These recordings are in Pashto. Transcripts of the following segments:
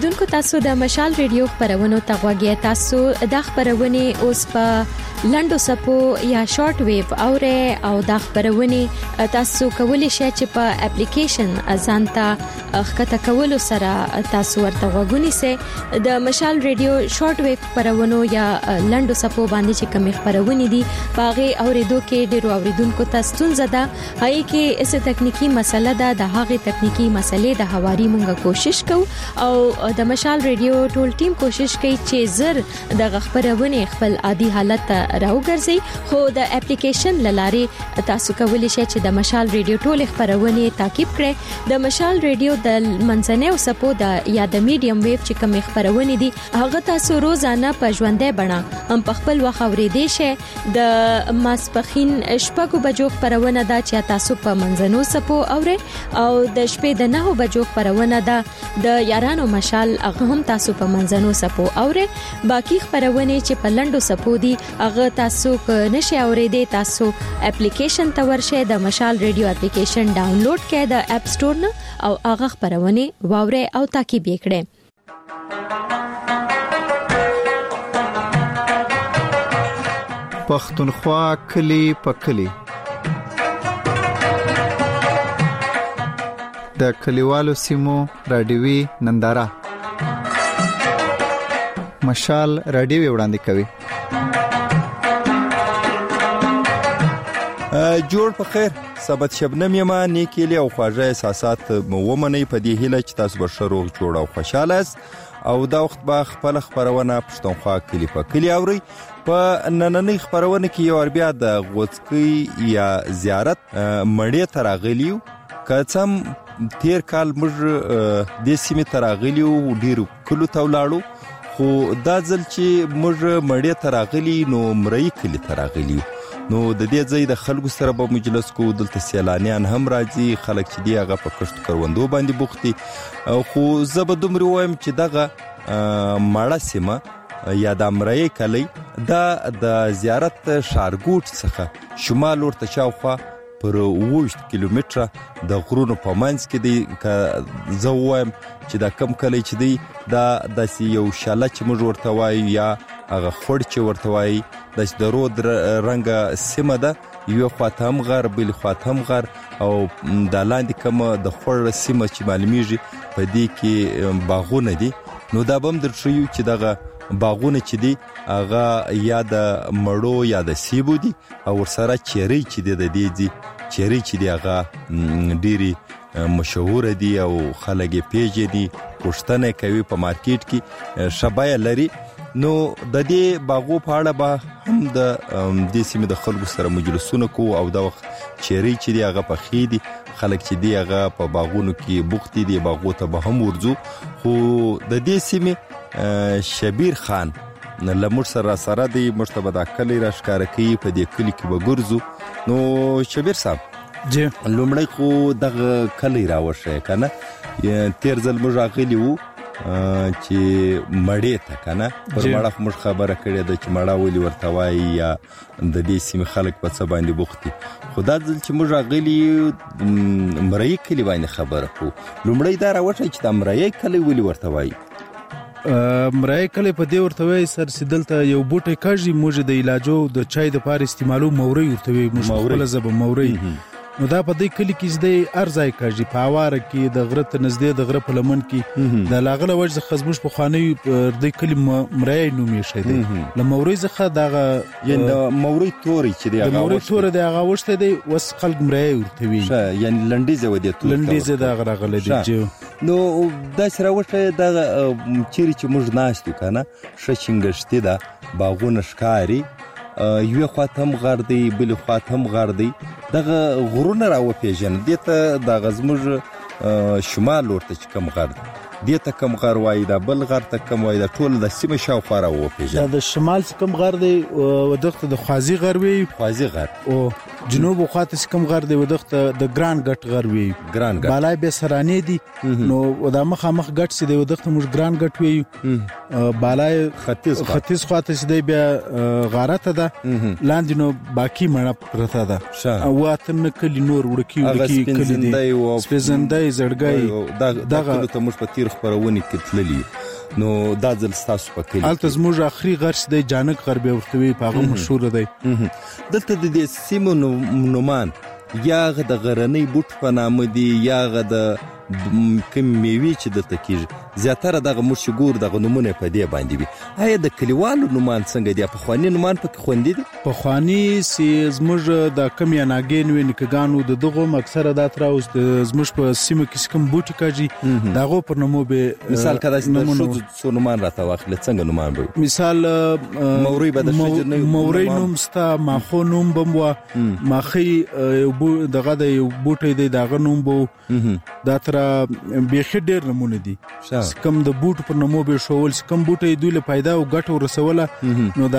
اوریدونکو تاسو د مشال ریډیو خبرونو ته غوږی تاسو د خبرونه اوس په لندو سپو یا شارټ ویو اوره او د خبرونه تاسو کولی شئ چې په اپلیکیشن ازانتا خکته کولو سره تاسو ورته غوږونی سي د مشال ریډیو شارټ ویو خبرونو یا لندو سپو باندې چې کوم خبرونه دي باغه اوریدو کې ډیرو اوریدونکو تاسو ستونزه ده هي کې اس تکنیکی مسله ده د هغه تکنیکی مسلې د حواري مونږه کوشش کوو او د مشال ریډیو ټول ټیم کوشش کوي چې زر د خبرونه خپل عادي حالت راوګرځي خو د اپلیکیشن لاره تاسو کولی شئ چې د مشال ریډیو ټول خبرونه تعقیب کړئ د مشال ریډیو د منځنۍ او سپو د یا د میډیم ویو چې کوم خبرونه دي هغه تاسو روزانه په ژوندۍ بڼه هم په خپل وخت اورېدئ شئ د ماسپخین شپږو بجو خبرونه ده چې تاسو په منځنو سپو اورئ او د شپې د 9 بجو خبرونه ده د یارانو مشال هغه هم تاسو په منځنو سپو اوره باقی خبرونه چې په لندو سپو دي هغه تاسو نشي اورېدئ تاسو اپلیکیشن ته ورشئ د مشال ریډیو اپلیکیشن ډاونلوډ کړئ د اپ سٹور نه او هغه خبرونه واورئ او تعقیب کړئ پښتونخوا کلی پکلی د کلیوالو سیمو رادیوي ننداره مشال رادیو وړاندې کوي جوړ په خیر سبت شبنم یما نیکیلی او خواږه احساسات مومنې په دې هیله چې تاسو به شروع جوړ او خوشاله او دا وخت به خپل خبرونه پښتونخوا کلی په کلی اوري په نننۍ خبرونه کې یو بیا د غوڅکی یا زیارت مړی تراغلیو کڅم تیر کال موږ د سیمې تراغلیو ډیرو کلو تولاړو خو دا ځل چې موږ مړی تراغلی نو مرئی کلی تراغلیو نو د دې ځای د خلکو سره به مجلس کو دلته سیلانیان هم راځي خلک چې دی هغه په کښت کروندو باندې بوختي خو زبه دومره وایم چې دغه ماړه سیمه یا د امرای کلی دا د زیارت شارګوټ څخه شمال ورته شاوخوا پر 20 کیلومتره د غرونو په منځ کې دی زه وایم چې دا کم کلی چې دی دا د یو شاله چې موږ ورته وایو یا هغه خړ چې ورته وایي د رود رنګ سیمه ده یو خواته هم غر بل خواته هم غر او د لاندې کوم د خړ سیمه چې معلومیږي په دې کې باغونه دي نو دا بم درشيو چې دغه باغونه چې دي هغه یا د مړو یا د سیبو دي او سره چيري چې د دې دي چيري چې دی هغه ډيري مشهور دي او خلک پیژني پښتنه کوي په مارکیټ کې شبای لري نو د دې باغو په اړه به هم د دې سیمې د خلکو سره مجلسونه کو او دا وخت چيري چې دی هغه په خېدي خلک چې دی هغه په باغونو کې بوختي دي باغو ته به هم ورځو خو د دې سیمې شبیر خان لمر سره دی مرتبه د کلی راشکار کوي په دې کلی کې به ګرځو نو شبیر صاحب جی لومړی خو دغه کلی راوشه کنه تیر ځل موږ راغلی وو چې مړې ته کنه پر مړه موږ خبره کړې ده چې مړه ولي ورته وایي یا د دې سیمې خلک په څه باندې بوختي خدا ځل چې موږ راغلی مړې کلی باندې خبره کو لومړی دا راوشه چې د مړې کلی ولي ورته وایي مرای کله په دې ورته وای سر سیدلته یو بوټي کاږي موږ د علاجو د چای د پاره استعمالو موري ورته وای موږ خپل زب موري نو دا په دې کلی کې زده ارزای کاږي په اواره کې د غره ته نږدې د غره په لمن کې د لاغله وجه خزمش په خاني د کلی مرای نومې شي دی لموري زخه دغه یعنی د موري توري چې دی هغه موري تور دی هغه وشته دی وس خلق مرای ورته وی یعنی لنډیزه ودی تور لنډیزه دا غره دی نو دا سره وشه دا چیرې چې موږ ناشتو کنه شچنګشتي دا باغونه ښکاری یو خاتم غر دی بل خاتم غر دی دغه غرونه راو پیژن دته د غزمج شمال ورته کم غر دته کم غر وای دا بل غر ته کم وای دا ټول د سیمه شاوخوا راو پیژن دا د شمال کم غر دی او دغه د خوازی غر وی خوازی غر او جنوب خواته کوم غر دی ودغه د ګران ګټ غر وی ګران ګټ بالای به سرانه دي نو د مخ ګټ سي دی ودغه موږ ګران ګټ وی بالای ختیځ خواته سي دی بیا غارته ده لاندې نو باقی مړه پرته ده او اتن کلی نور ورکی کلی دی سپیزندای زړګای دغه ته موږ په تیر خبرونه کې تللی نو دا ځل تاسو په کلی الته زموږ اخري غر دی جانک غر به ورته پاغه مشهور دی دلته د دې سیمو نومان یا د غرنۍ بوټ په نامه دی یا د کوم میوي چې دلته کېږي زیاتره دغه مشهور دغه نومونه په دې باندې وي آیا د کلیوالو نومان څنګه دي پخواني نومان پکې خوندي دي پخواني سي زموږ د کم یا ناګین وي نکګانو د دغه اکثره د تراوس زموږ په سیمه کې کوم بوټي کاږي دغه پر نومو به مثال کدا څو نومان راته واخله څنګه نومان به مثال موري به د شجر موري نوم ستا ماخو نوم بموا ماخي دغه د بوټي دی دغه نوم بو دا بيخي ډېر نمونه دي کم د بوټ پر نومو به شول کم بوټي دوی له پیدا او ګټ ورسوله نو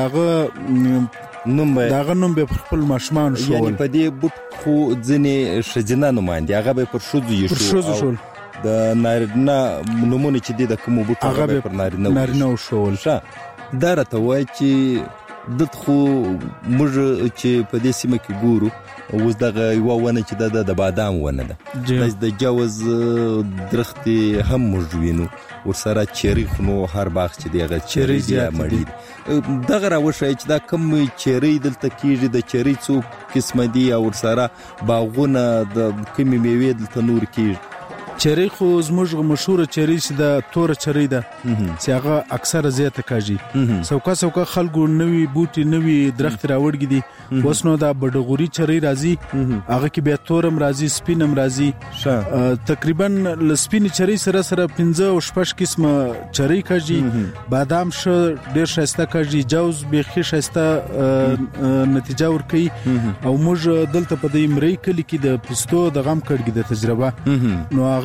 داغه نوم به خپل ماشمان شول یعنی په دې بوټ خو ځنې شجنا نومان دي هغه به پر شوزو یشو شول د نارینه نومونه چې دي د کوم بوټ هغه پر نارینه شول دا راته وایي چې د خو موږ چې په دې سیمه کې ګورو اوس دغه یو ونه چې د بادام ونه ده د جوز درختي هم موجوینو ورسره چيري خنو هر باغ چې دغه چيري زیات مړي دغه راوښي چې دا کم چيري دلته کیږي د چيري څو قسمه دي او ورسره باغونه د کمی میوه دلته نور کیږي چيري خو زموږ مشهور چيري چې د تور چيري ده چې هغه اکثره زیاته کاږي څوکا خلکو نوې بوټي نوې درخت راوړګي دي وسنو دا بډغوري چيري راځي هغه کې به تورم راځي سپینم راځي تقریبا لسپین چيري سره 15 او 16 قسمه چيري کاږي بادام ډېر شایسته کاږي جوز به شایسته نتیجه ورکي او موږ دلته په دې مری کلی کې د پستو د غم کړګي د تجربه نو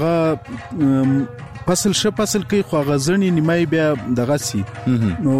فصل کوي خو غزنی نیمای بیا دغه سي نو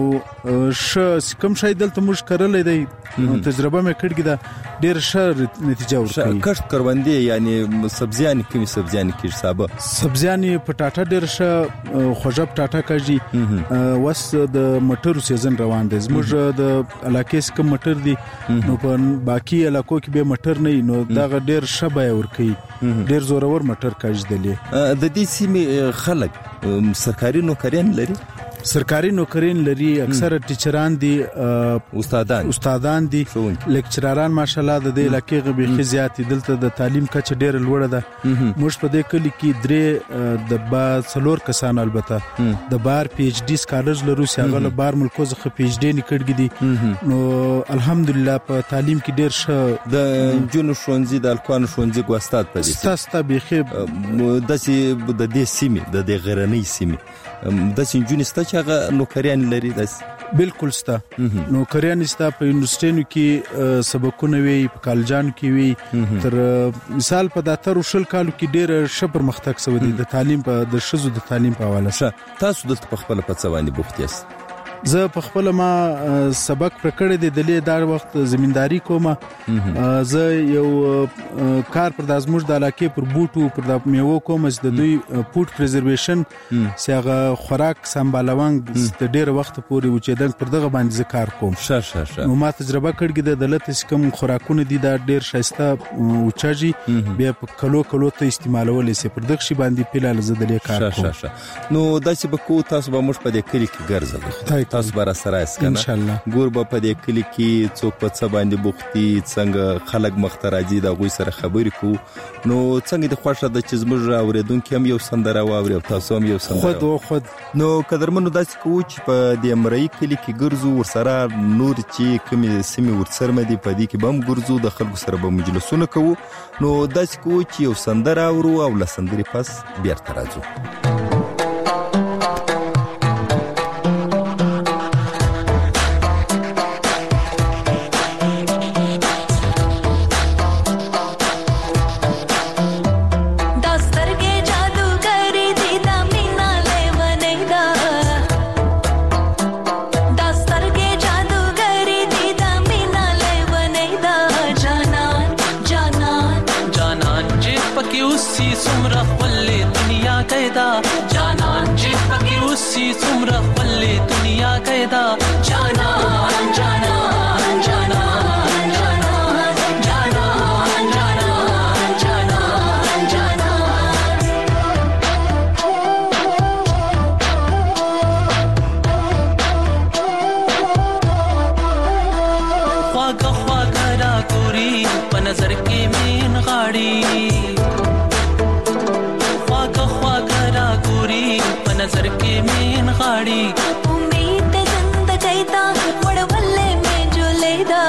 کم شای دلته موږ کړلې دی تجربه مې کړګی دا ډېر ښه نتیجه ورکړي کښت کروندې یعنی سبزیان کې حساب سبزیان پټاټا ډېر ښه خوږه پټاټا کاږي وس د مټر سیزن روان دی زموږ د علاقې کوم مټر دي نو په باقي علاقو کې به مټر نه نو دا ډېر ښه بای ورکړي ډېر زورور مټر کاږي د دې سیمې خلک سرکاري نوکرین لري اکثره ټیچران دي استادان دي لیکچراران ماشاءالله د دې علاقې غبي زیات دلته د تعلیم کچه ډېر لوړه ده موږ په دې کلی کې درې د با څلور کسان البته د بار پی ایچ ډی سکالرز لرو چې هغه بار ملکو څخه پی ایچ ډی نکړګي دي نو الحمدلله په تعلیم کې ډېر ښه د جنو شونځي د الکوان شونځي ګوستاد په دې تاسو بيخي د دې سیمې د دې غرنۍ سیمې د سنجونی ستا چې هغه نوکریان لري بالکل ستا نوکریان ستا په یونیورسيټونو کې سبقونه وی په کالجان کې وی تر مثال په داتر وشل کالو کې ډېر ښه پرمختګ شوی دی د تعلیم په د شذو د تعلیم په حواله سره تاسو دلته په خپل په څواني بوخت یاست زه په خپل ما سبق پرکړې د دلې دار وخت زمینداری کوم زه یو کار پر د ازموږ د علاقې پر بوټو پر د میوه کوم چې د دوی فود پریزرویشن سیغه خوراک سمبالوانګ د ډېر وخت پورې وچېدل پر دغه باندې ذکر کوم نو ما تجربه کړګې د دلته کوم خوراکونه دي دا ډېر شایسته اوچاږي بیا په کلو ته استعمالول سي پر دغه شی باندې پیلال زدلې کار کوم نو داسې به کو تاسو به موږ په دې کلی کې ګرځو تاسو بر سره اسکنه ان شاء الله ګور په دې کلی کې څوک په څه باندې بوختي څنګه خلک مختراجي د غوي سره خبرې کو نو څنګه د خوښه د چې زموږ اوریدونکو هم یو سندره واوري او تاسو هم یو سندره خود نو قدرمنو داسې کو چې په دې امرای کلی کې ګرځو ورسره نور چې کومي سیمه ورسره مدي په دې کې بم ګرځو د خلکو سره به مجلسونه کوو نو داسې کو چې یو سندره اورو او لسندري پس بیا تر راځو जाना قیدا جانان چې پکې اوسې څومره خپلې دنیا قیدا جانان جانان جانان جانان جانان جانان جانان خواږه خواږه را ګوري په نظر کې مین غاړي नजर के मेन गाड़ी उम्मीद जिंदगी दा वड़वल्ले में जो लेदा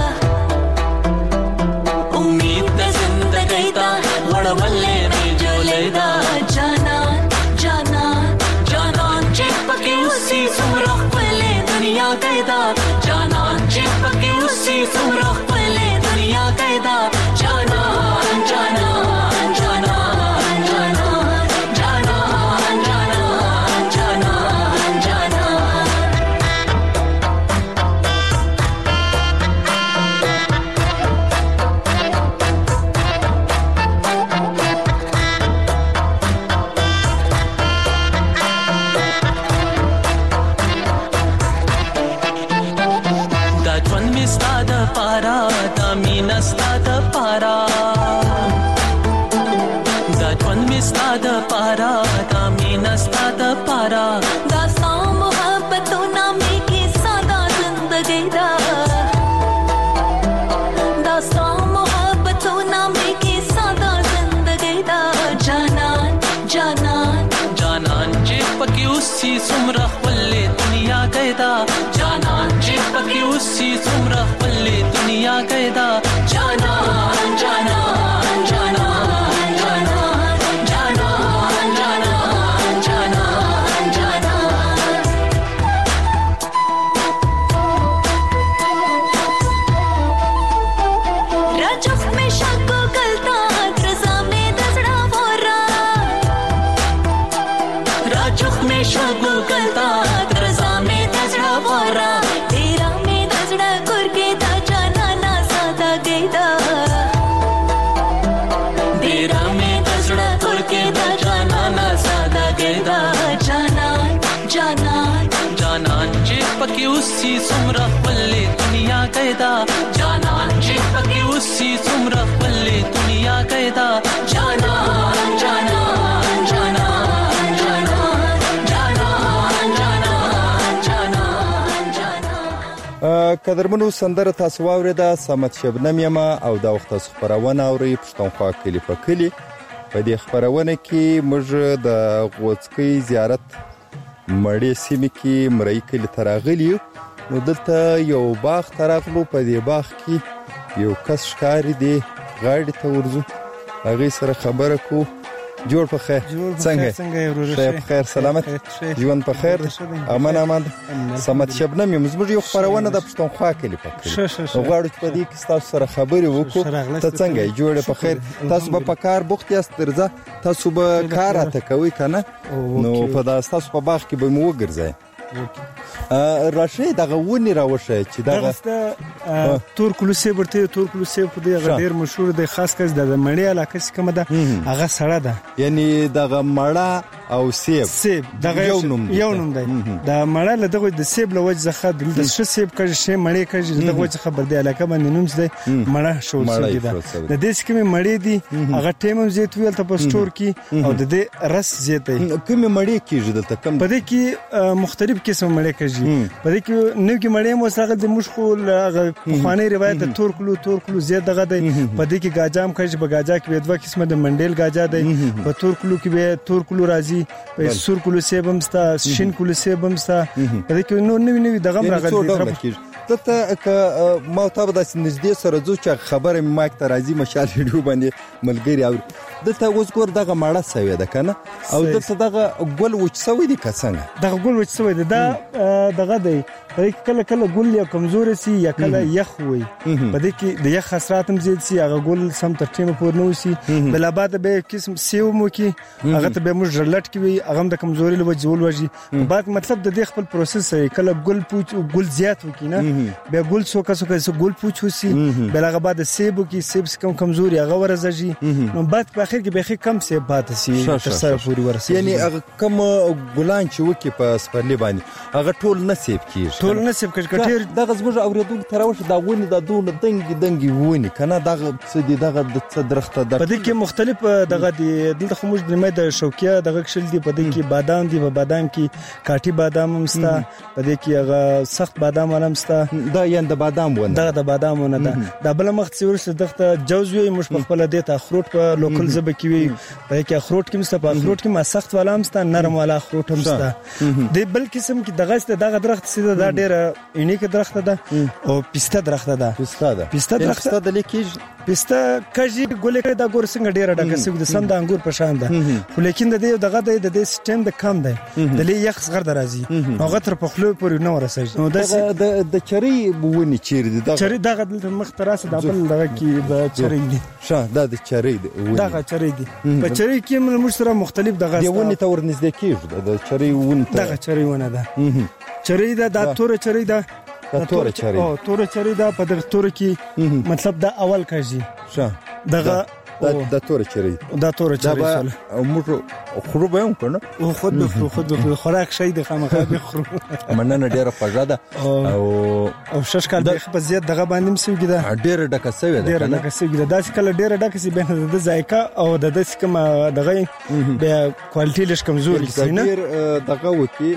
उम्मीद जिंदगी दा वड़वल्ले में जो लेदा जाना जाना जाना चिपके उसी सूरख पले दुनिया कैदा जाना चिपके उसी सूरख पले दुनिया कैदा जाना जाना सुमरा पल्ले दुनिया कैदा जाना चिपके उसी सुमरा पल्ले दुनिया कैदा जाना जाना जाना जाना जाना जाना जाना जाना राजख में शको गलता रजा में दसड़ा बोरा राजख में शको गलता रजा में दसड़ा बोरा तेरा में दसड़ा करके ता जाना ना सादा गईदा तेरा में दसड़ा करके ता जाना ना सादा गईदा जाना जाना जाना चिपके उसी सुमरा पल्ले दुनिया कैदा जाना चिपके उसी सुमरा पल्ले दुनिया कैदा जाना जाना जाना قدرمنو سندره تاسو واوریده سمت شبنم یما او دا وخت تاسو خبرونه اوري پښتونخوا کلی په کلی په دې خبرونه کې موږ د غوڅکۍ زیارت مړې سیمې کې مرۍ کلی تراغلی نو دلته یو باغ تراغلو په دې باغ کې یو کس ښکاری دی غاړې ته ورځو هغه سره خبره کو جوړ په خیر څنګه په خیر سلامت ژوند په خیر امان امان سمت شبنم زموږ یو خبرونه د پښتونخوا کلی په کلی غواړو چې په دې کې تاسو سره خبرې وکړو ته څنګه جوړ په خیر تاسو په کار بوخت یاست درځه تاسو به کار اته کوي کنه نو په تاسو په باغ کې به مو وګرځي راشه دغه ونی راوشه چې دغه تور کلوسه ورته تور کلوسه په دې ډیر مشهور دی خاص کس د مړی علاقه چې کومه ده هغه سړه ده یعنی دغه مړه او سیب دغه یو نوم دی دا مړه له دغه د سیب له وجه څخه د ش سیب کړي شی مړی کړي دغه وجه خبر دی علاقه باندې نوم دی مړه شول دی د دې کومه مړی دی هغه ټیم زیات ویل ته په سٹور کې او د دې رس زیات دی کومه مړی کیږي دلته کم په دې کې مختلف قسم مړی کړي په دې کې نو کې مړی مو سره د مشخو خواني روایت تور کلو زیات دغه دی په دې کې گاجام کړي په گاجا کې دوه قسمه د منډیل گاجا دی په تور کلو کې به تور کلو راځي په سور کلو سیبم ستا شین کلو سیبم ستا په دې کې نو نوی دغه راغلی ته ما ته د نږدې سره ځو چې خبره ما ته راځي مشال ویډیو باندې ملګری او دلته اوس ګور دغه ماړه سوي ده کنه او دلته دغه ګل وچ سوي دي کڅنګ دغه ګل وچ سوي ده دغه دی کله ګل یا کمزور سي یا کله یخ وي په دې کې د یخ خسرات هم زیات سي هغه ګل سم تر ټیمه پور نو سي بل بعد به قسم سیو مو کې هغه ته به موږ جلټ کې وي هغه د کمزوري له وجول وږي بعد مطلب د دې خپل پروسس کله ګل پوچ ګل زیات وکینه بیا ګل څوک ګل پوچ وسی بل هغه بعد سیبو کې سیب کمزوري هغه ورزږي نو بعد په اخر کې به کم سیب پاتې سي تر سره پوری ورسي یعنی هغه کم ګلان چې وکي په سپرلی باندې هغه ټول نصیب کیږي ټول نصیب کټیر دغه زموږ اوریدل تراوش دا ونی دا دون دنګي ونی کنه دغه څه دي دغه د درخته د په دې کې مختلف دغه دي دلته خو موږ د مې د شوکیا دغه کشل دي په دې کې بادام دي په بادام کې کاټي بادام هم ستا په دې کې هغه سخت بادام هم ستا دا یان د بادام ونه دغه د بادام ونه ده د بل مخ څورسته دغه جوز وي مش په خپل د ته اخروټ په لوکل زبه کې وي په کې اخروټ کې مسته په اخروټ کې ما سخت والا هم ستا نرم والا اخروټ هم ستا د بل قسم کې دغه درخت سیده دا ډېر یونیک درخت ده او پسته درخت ده پسته درخت د لیکيج پسته کجی ګولې دا ګور څنګه ډېر ډکه سګ د سم د انګور په شان ده خو لیکن د دې دغه د سیستم د کم ده د لې یخ صغر درازي هغه تر په خلو پورې نه ورسېږي نو د چری بونی چیر دي دا چری دغه د مخ تراسه د بل دغه کې د چری دي دا د چری دی دغه چری دي په چری کې موږ سره مختلف دغه دی ونی ته ورنږدې کیږي د چری ون دغه چری ونه ده چری ده د تور چری ده تور چری او تور چری ده په دغه تور کې مطلب دا اول کږي دغه د تور چری دا تور چری او موږ خرو به هم کنه او خود خوراک شي د خامخا به خرو مننه ډیره خوږه ده او شش کال په زیات دغه باندې مسوي ده ډیره ډکه سوي ده ډیره ډکه سوي ده داس کله ډیره ډکه سي به د ذایقه او د داس کوم دغه به کوالټي لږ کمزوري سي نه ډیر دغه وکی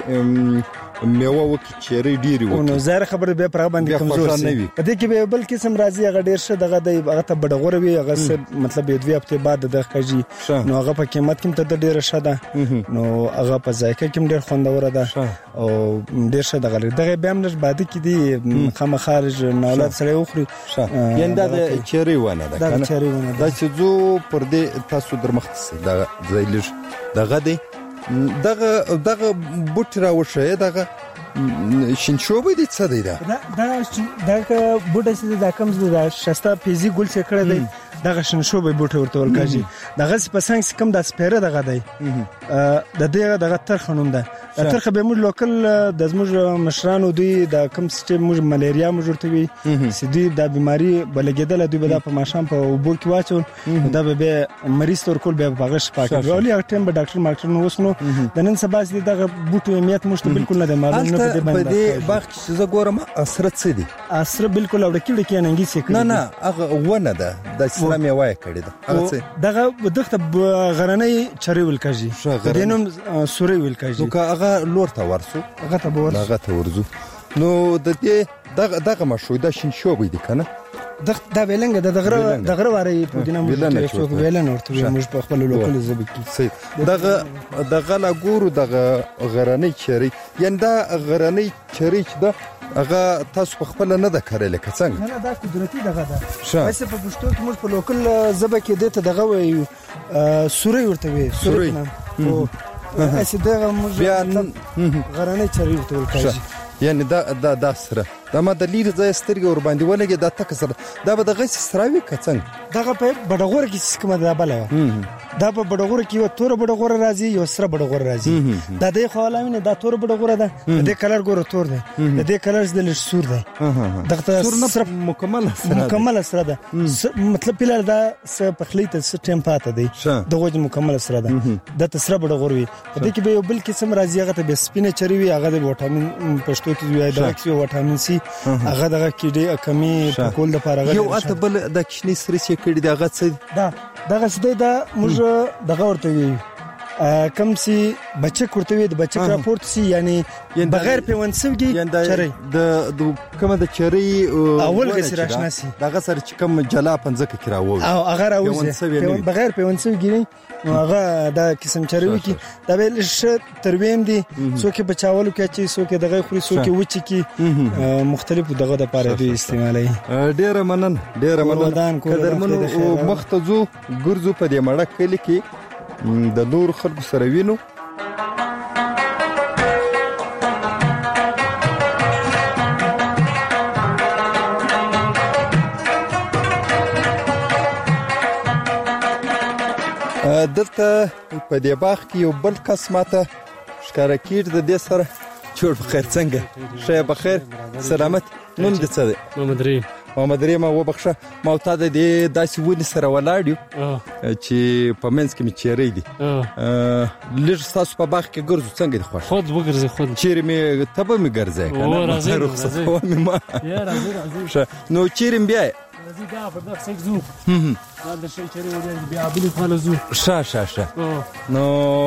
میوه وکي چیرې ډیری وکي نو زهر خبره به پر باندې کمزور سي په دې کې به بل قسم راځي هغه ډیر شه دغه د هغه ته بډغور وي هغه مطلب دوی هفته بعد د کږي نو هغه په قیمت کې ته ډیر شه ده نو هغه په ذایقه کې ډیر خوندور ده او ډیر شه دغه به هم نش بعد کې دي خامخارج نولاد سره وخوري ینده د چیرې ونه ده دا چیرې ونه دا چې زو پر دې تاسو درمخته دا زایلش دغه دی دغه بوټ راوشه دغه شینشوبه دي څه دی دا بوټ چې دا کوم د شسته پیزي ګل څخه کړی دی دغه شینشوبه بوټ ورته ولکاږي دغه په څنګه کم د سپیره دغه دی د دې دغه ترخنوم ده ترخه به موږ لوکل د زموږ مشرانو دوی د کوم سیستم موږ ملیریا موږ ورته وي سدي د بیماری بلګیدل دوی به د په ماشام په وبو کې واچول دا به مریض تر کول به بغش پاکي ولې هغه ټیم به ډاکټر ماکټر نو وسنو د نن سبا دې دغه بوټو اهمیت مشته بالکل نه معلوم نه په دې باغ چې زه ګورم اثر څه دي اثر بالکل اورکې کې ننګي څه نه نه هغه ونه ده د اسلامي وای کړی ده هغه څه دغه دغه غرنۍ چری ولکږي دینم سوري ولکږي نو هغه لور ته ورسو هغه ته ورزو نو د دې دغه مشوده شینشوبې دي کنه دا ویلنګ دغه واره په دینه موږ ویلن ورته موږ په خپل لوکل زبې کې دغه لا ګورو دغه غرنۍ چری یعنی دا غرنۍ چری چې دا هغه تاسو په خپل نه د کړل کڅنګ نه دا قدرتي دغه ده بس په پښتو کې موږ په لوکل زبې کې دته دغه وي سوري ورته وي سوري او اسی دغه موږ غرنۍ چری ورته ولکږي یعنی دا سره دا ما د لیر ځای سترګې ور باندې ولګي دا تک سره دا به د غس سراوي کڅنګ دغه په بډغور کې کومه دا بل دا په بډغور کې یو تور بډغور راځي یو سره بډغور راځي دا د خولامینه دا تور بډغور ده د کلر ګور تور ده د کلرز د لږ سور ده دغه سور نه سره مکمل سره ده مطلب پیلر دا په خلیته سټیم پاته دی دغه مکمل سره ده د تسره بډغور وي په دې کې به یو بل قسم راځي هغه ته به سپینه چری وي هغه د وټامین پښتو کې وي دا کې وټامین سي هغه دغه کې ډېر کمی په کول د پاره یو اته بل د کشنی سره چې کړي دغه څه دغه څه دا موږ دغه ورته وي کم سي بچک ورته وي د بچک راپورت سي یعنی بغیر پیوندسوږي چری د کومه د چری اول غسر آشنا سي دغه سره چې کوم جلا پنځکه کې راووي او هغه راوځي بغیر پیوندسوږي هغه دا قسم چری وي کې دا به ش ترویم دي څوک بچاولو کې چې څوک دغه خوري څوک وچی کې مختلف دغه د پاره دی استعمالي ډیر منن قدرمنو مختزو ګرځو په دې مړه کلی کې د نور خلکو سره وینو دلته په دې باغ کې یو بل کس ماته ښکارا کیږي د دې سره جوړ بخیر څنګه شه بخیر سلامت نوم دې څه دی محمد رحیم وبخښه ما ته د دې داسې ونې سره ولاړ یو چې په منځ کې مې چیرې دي لږ ستاسو په باغ کې ګرځو څنګه دي خوښ خود وګرځي خود چیرې مې ته به مې ګرځې که نه رخصت کوم ما نو چیرې مې بیایې راځي دا په دغه سیک ځو دا د شي چیرې ورې بیا بلې خواله ځو شه نو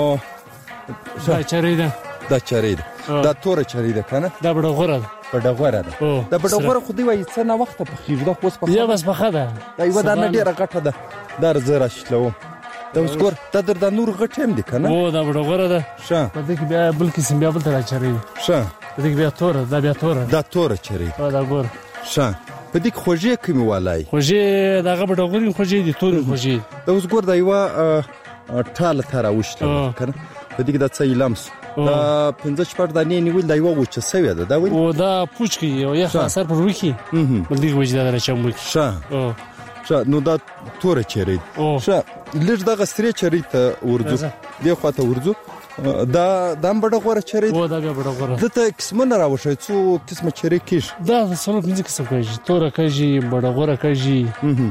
دا چیرې ده دا چیرې ده دا توره چیرې ده که نه دا بډغوره ده بډغوره ده دا بډغوره خو دوی وایي څه ناوخته پخېږي دا خو اوس پخه یا بس پخه ده دا یوه دانه ډېره غټه ده دا زه راشلوم دا اوس ګور دا در دا نور غټ هم دي که نه دا بډغوره ده ښه په دې کې بیا بل قسم بیا بل ته را چیرې دي ښه په دې کې بیا توره دا بیا توره دا توره چیرې دا ګور ښه په دې کې خوږې کومې والای خوږې دغه بډغورې خوږې دي تورې خوږې دا اوس ګور دا یوه ټاله ته راوشته که نه په دې کې دا څه ایلام سو دا 15-16 دانې نیول دا یوه وچه سوې ده دا ولې دا پوچ کې یو یخ اثر پر وکي بل دې وجه دا راچم وکي ښه نو دا توره چیرې ښه لږ دغه سرې چیرې ته ورځو دې خواته ورځو دا هم بډغوره چیرې دا بیا بډغوره دلته قسمونه راوښیي څو قسمه چیرې کېږي دا څلور پنځه قسم کېږي توره کېږي بډغوره کېږي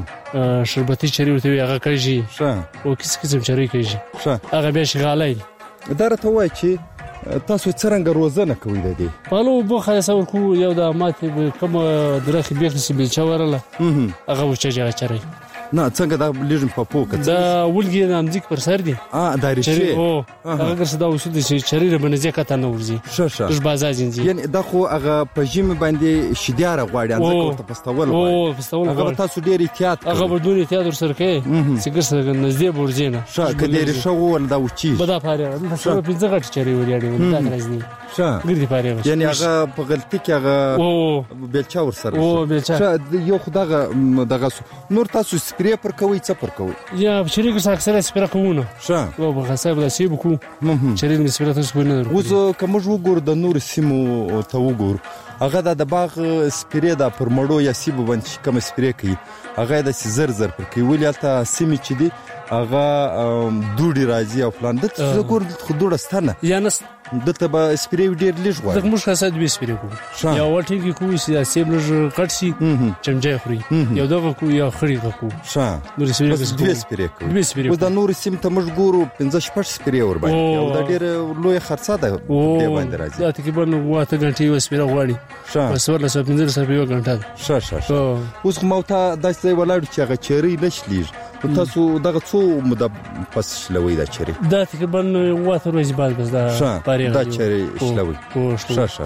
شربتي چیرې ورته وي هغه کېږي او قسم چیرې کېږي هغه بیا شغالای دا راته وایي چې تاسو څرنګه روزنه کوئ د دې پالو بو خلاص ورکو یو د ماته کوم درخه بیخ سي بل چورله هغه وچه چرای نه څنګه دا لږم په پوکه دا ولګي نامځک پر سر دي دا ریشي هغه څه دا وسو دي چې چرې باندې ځکه تا نه ورځي ښه بازار جنځي یعنی دا خو هغه په جیم باندې شیداره غواړي ان ځکه ته پستول غواړي هغه تاسو ډیر احتیاط هغه بدون احتیاط ور سره کوي څنګه څنګه نږدې ورځینه ښه کله ریشو ول دا وچی بدا پاره دا څو پنځه غټ چرې وریاړي دا راځي ښه ګرځي پاره یعنی هغه په غلطي کې هغه بیلچا ور سره ښه یو خدغه نور تاسو سپری پر کوي څه پر کوي یا چرې که اکثره سپری کوونه ښه او په حساب د سیب کو چرې د سپری تاسو نه اوس کوم وګور د نور سیمو ته وګور هغه د باغ سپری د پر مړو یا سیب باندې کوم سپری کوي هغه د زر پر کوي ولالته سیمه چې دی هغه دوړي راځي او پلان د څګور خودوړه ستنه یا نس دته به سپری ډیر لږ غواړي دغه مش خاصه د سپری کو یا ولټي کې کوی سیاسي بلج کټ سي چمچای خوري یو دغه کو یا خړی کو ښه نور سپری کو دوی سپری او د نور سیم ته مشګورو 15-16 سپری ور باندې او د ډیر لوی خرڅه ده دی باندې راځي دا تقریبا واته غنټي و سپری غواړي ښه بس ورله 15 سپری و غنټه ښه اوس مو ته داسې ولاړ چې هغه چيري لشلیږ تاسو دغه څو مده پس شلوي دا چيري دا تقریبا واته ورځې بعد بس دا پاره دا چيري شلوي ښه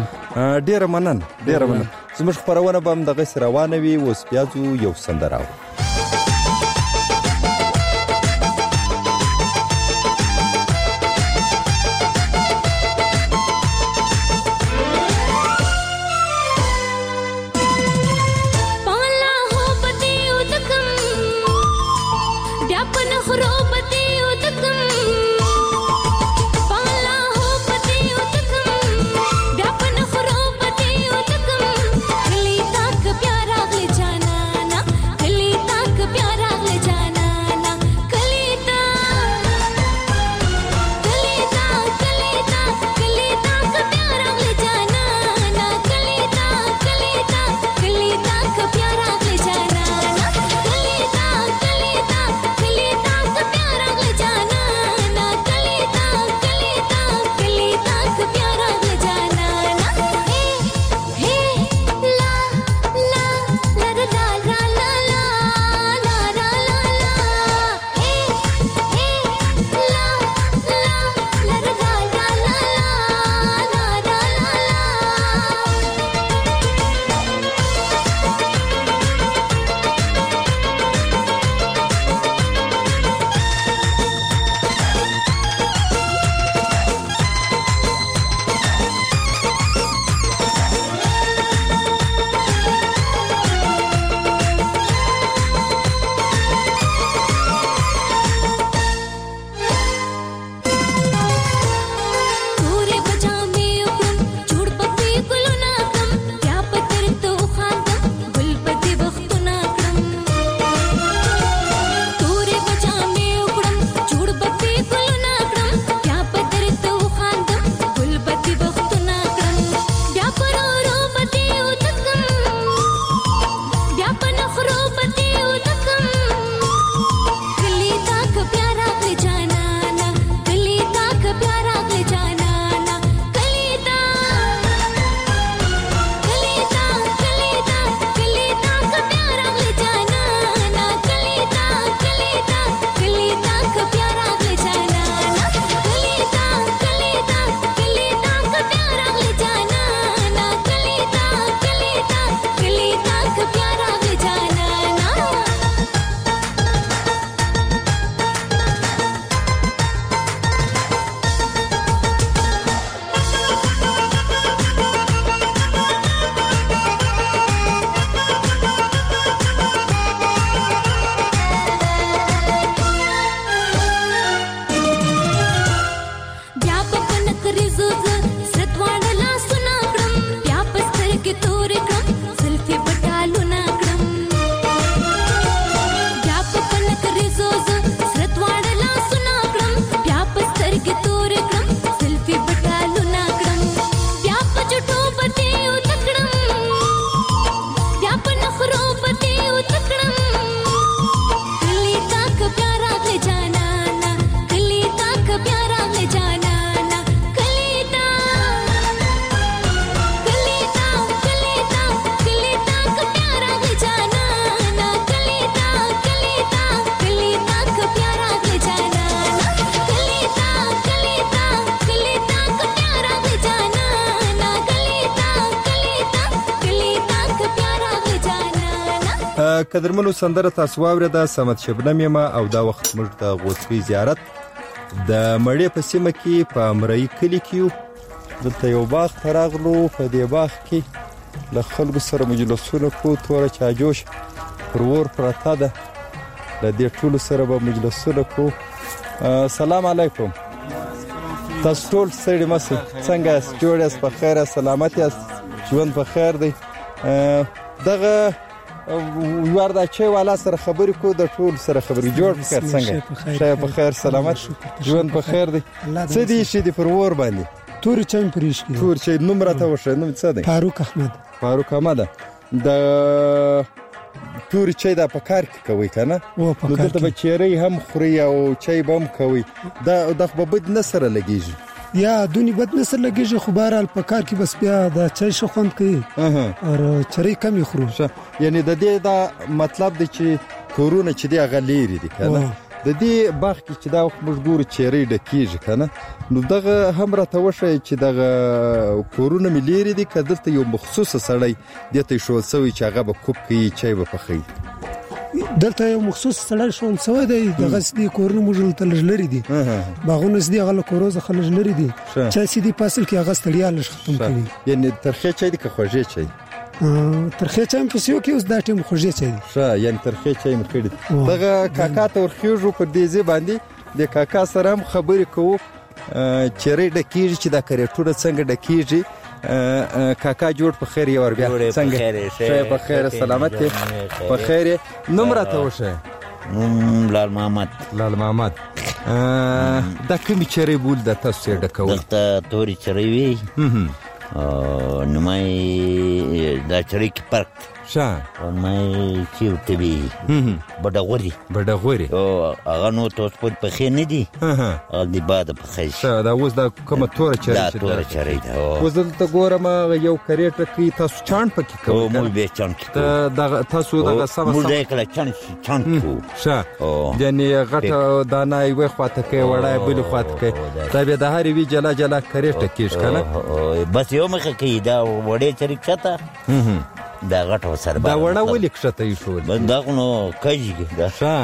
ډیر مننه زموږ خبرونه به هم دغه روانه وي اوس پیازو یو سندراو प्यारा जाना ना قدرمنو سندره تاسو واورېده صمد شبنم یم او دا وخت موږ د غوڅکۍ زیارت د مړې په سیمه کې په امرایي کلي کې یو. دلته یو باغ ته راغلو. په دې باغ کې له خلکو سره مجلسونه کوو. توره چاجوش پر اور پرته ده. له دې ټولو سره به مجلسونه کوو. سلام علیکم. تاسو ټول ستړي مه شئ. څنګه یاست؟ جوړ یاست؟ په خیر یاست؟ سلامت یاست؟ ژوند په خیر دی؟ دغه یوار دا چای والا سره خبرې کوو. د ټول سره خبرې. جوړ په خیر؟ څنګه شای په خیر؟ سلامت؟ ژوند په خیر دی؟ څه دي ایښي دي پر اور باندې؟ تور چای پر ایښي. تور چای. نوم راته وښیه. نوم څه دی؟ فاروق احمد. فاروق احمد. د تور چای دا په کار کې کوي کنه؟ نو دلته به چیرې هم خوري او چای به هم کوي. دا خو به بد نه سره لګېږي؟ یا دونی بد نه سره لګېږي خو بهرحال په کار کې بس بیا د چای ښه خوند کوي او چرې کم یې خورو. یعنې د دې دا مطلب دی چې کورونه چې دی هغه لیرې دي کنه؟ د دې باغ کې چې دا وخت موږ ګورو چیرې ډکېږي کنه؟ نو دغه هم راته وښیه چې دغه کورونه مې لیرې دي که دلته یو مخصوصه سړی دې ته ایښول شوی چې هغه به کوب کوي چای به پخوي؟ دلته یو مخصوص سړی ښوول شوی دی. دغه سدي کورونه موږ دلته لږ لرې دي. باغونه سدي هغه له کورو څخه لږ لرې دي. چای سدي په اصل کې هغه ستړیا لږ ختم کوي. یعنې ترخې چای دی که خوږې چای؟ ترخې چای هم پسې وکړي. اوس دا ټیم خوږې چای دی. ښه. یعنې ترخې چای مې کړي. دغه کاکا ته ورخېږو پر دې ځای باندې. د کاکا سره هم خبرې کوو. چیرې ډکېږي چې دا کریټونه څنګه ډکېږي. کاکا جوړ په خیر یې ور بیا څنګه شای په خیر؟ سلامت یې؟ په خیر یې؟ نوم راته وښیه. نوم لال محمد. لال محمد. دا کومې چیرې بول د تاسو یې ډکول؟ دلته تورې چیرې وي. نومای دا چیرې کې فرق ښه. نومای چې ورته وي بډغوري. بډغوري. هغه نو ته اوس پورې پخې نه دي. هغه د باده پخې شي. دا اوس دا کومه توره چیرې؟ دا توره چیرې ده. اوس دلته ګورم یو کریټه کې تاسو چاڼ پکې کوئ؟ موږ بیا چاڼ کوو. تاسو دغه سمه موږ یې کله چاڼ کوو. ښه. یعنې غټه دانه یوې خواته کوي وړه یې بلې خواته کوي. دا بیا د هرې وي جلا جلا کریټه کېږي که نه؟ بس یو مخه کوي. دا وړې چیرې کښته دا غټه ورسره دا وړه ولې کښته ایښول؟ دا خو نو کږي ده. ښه.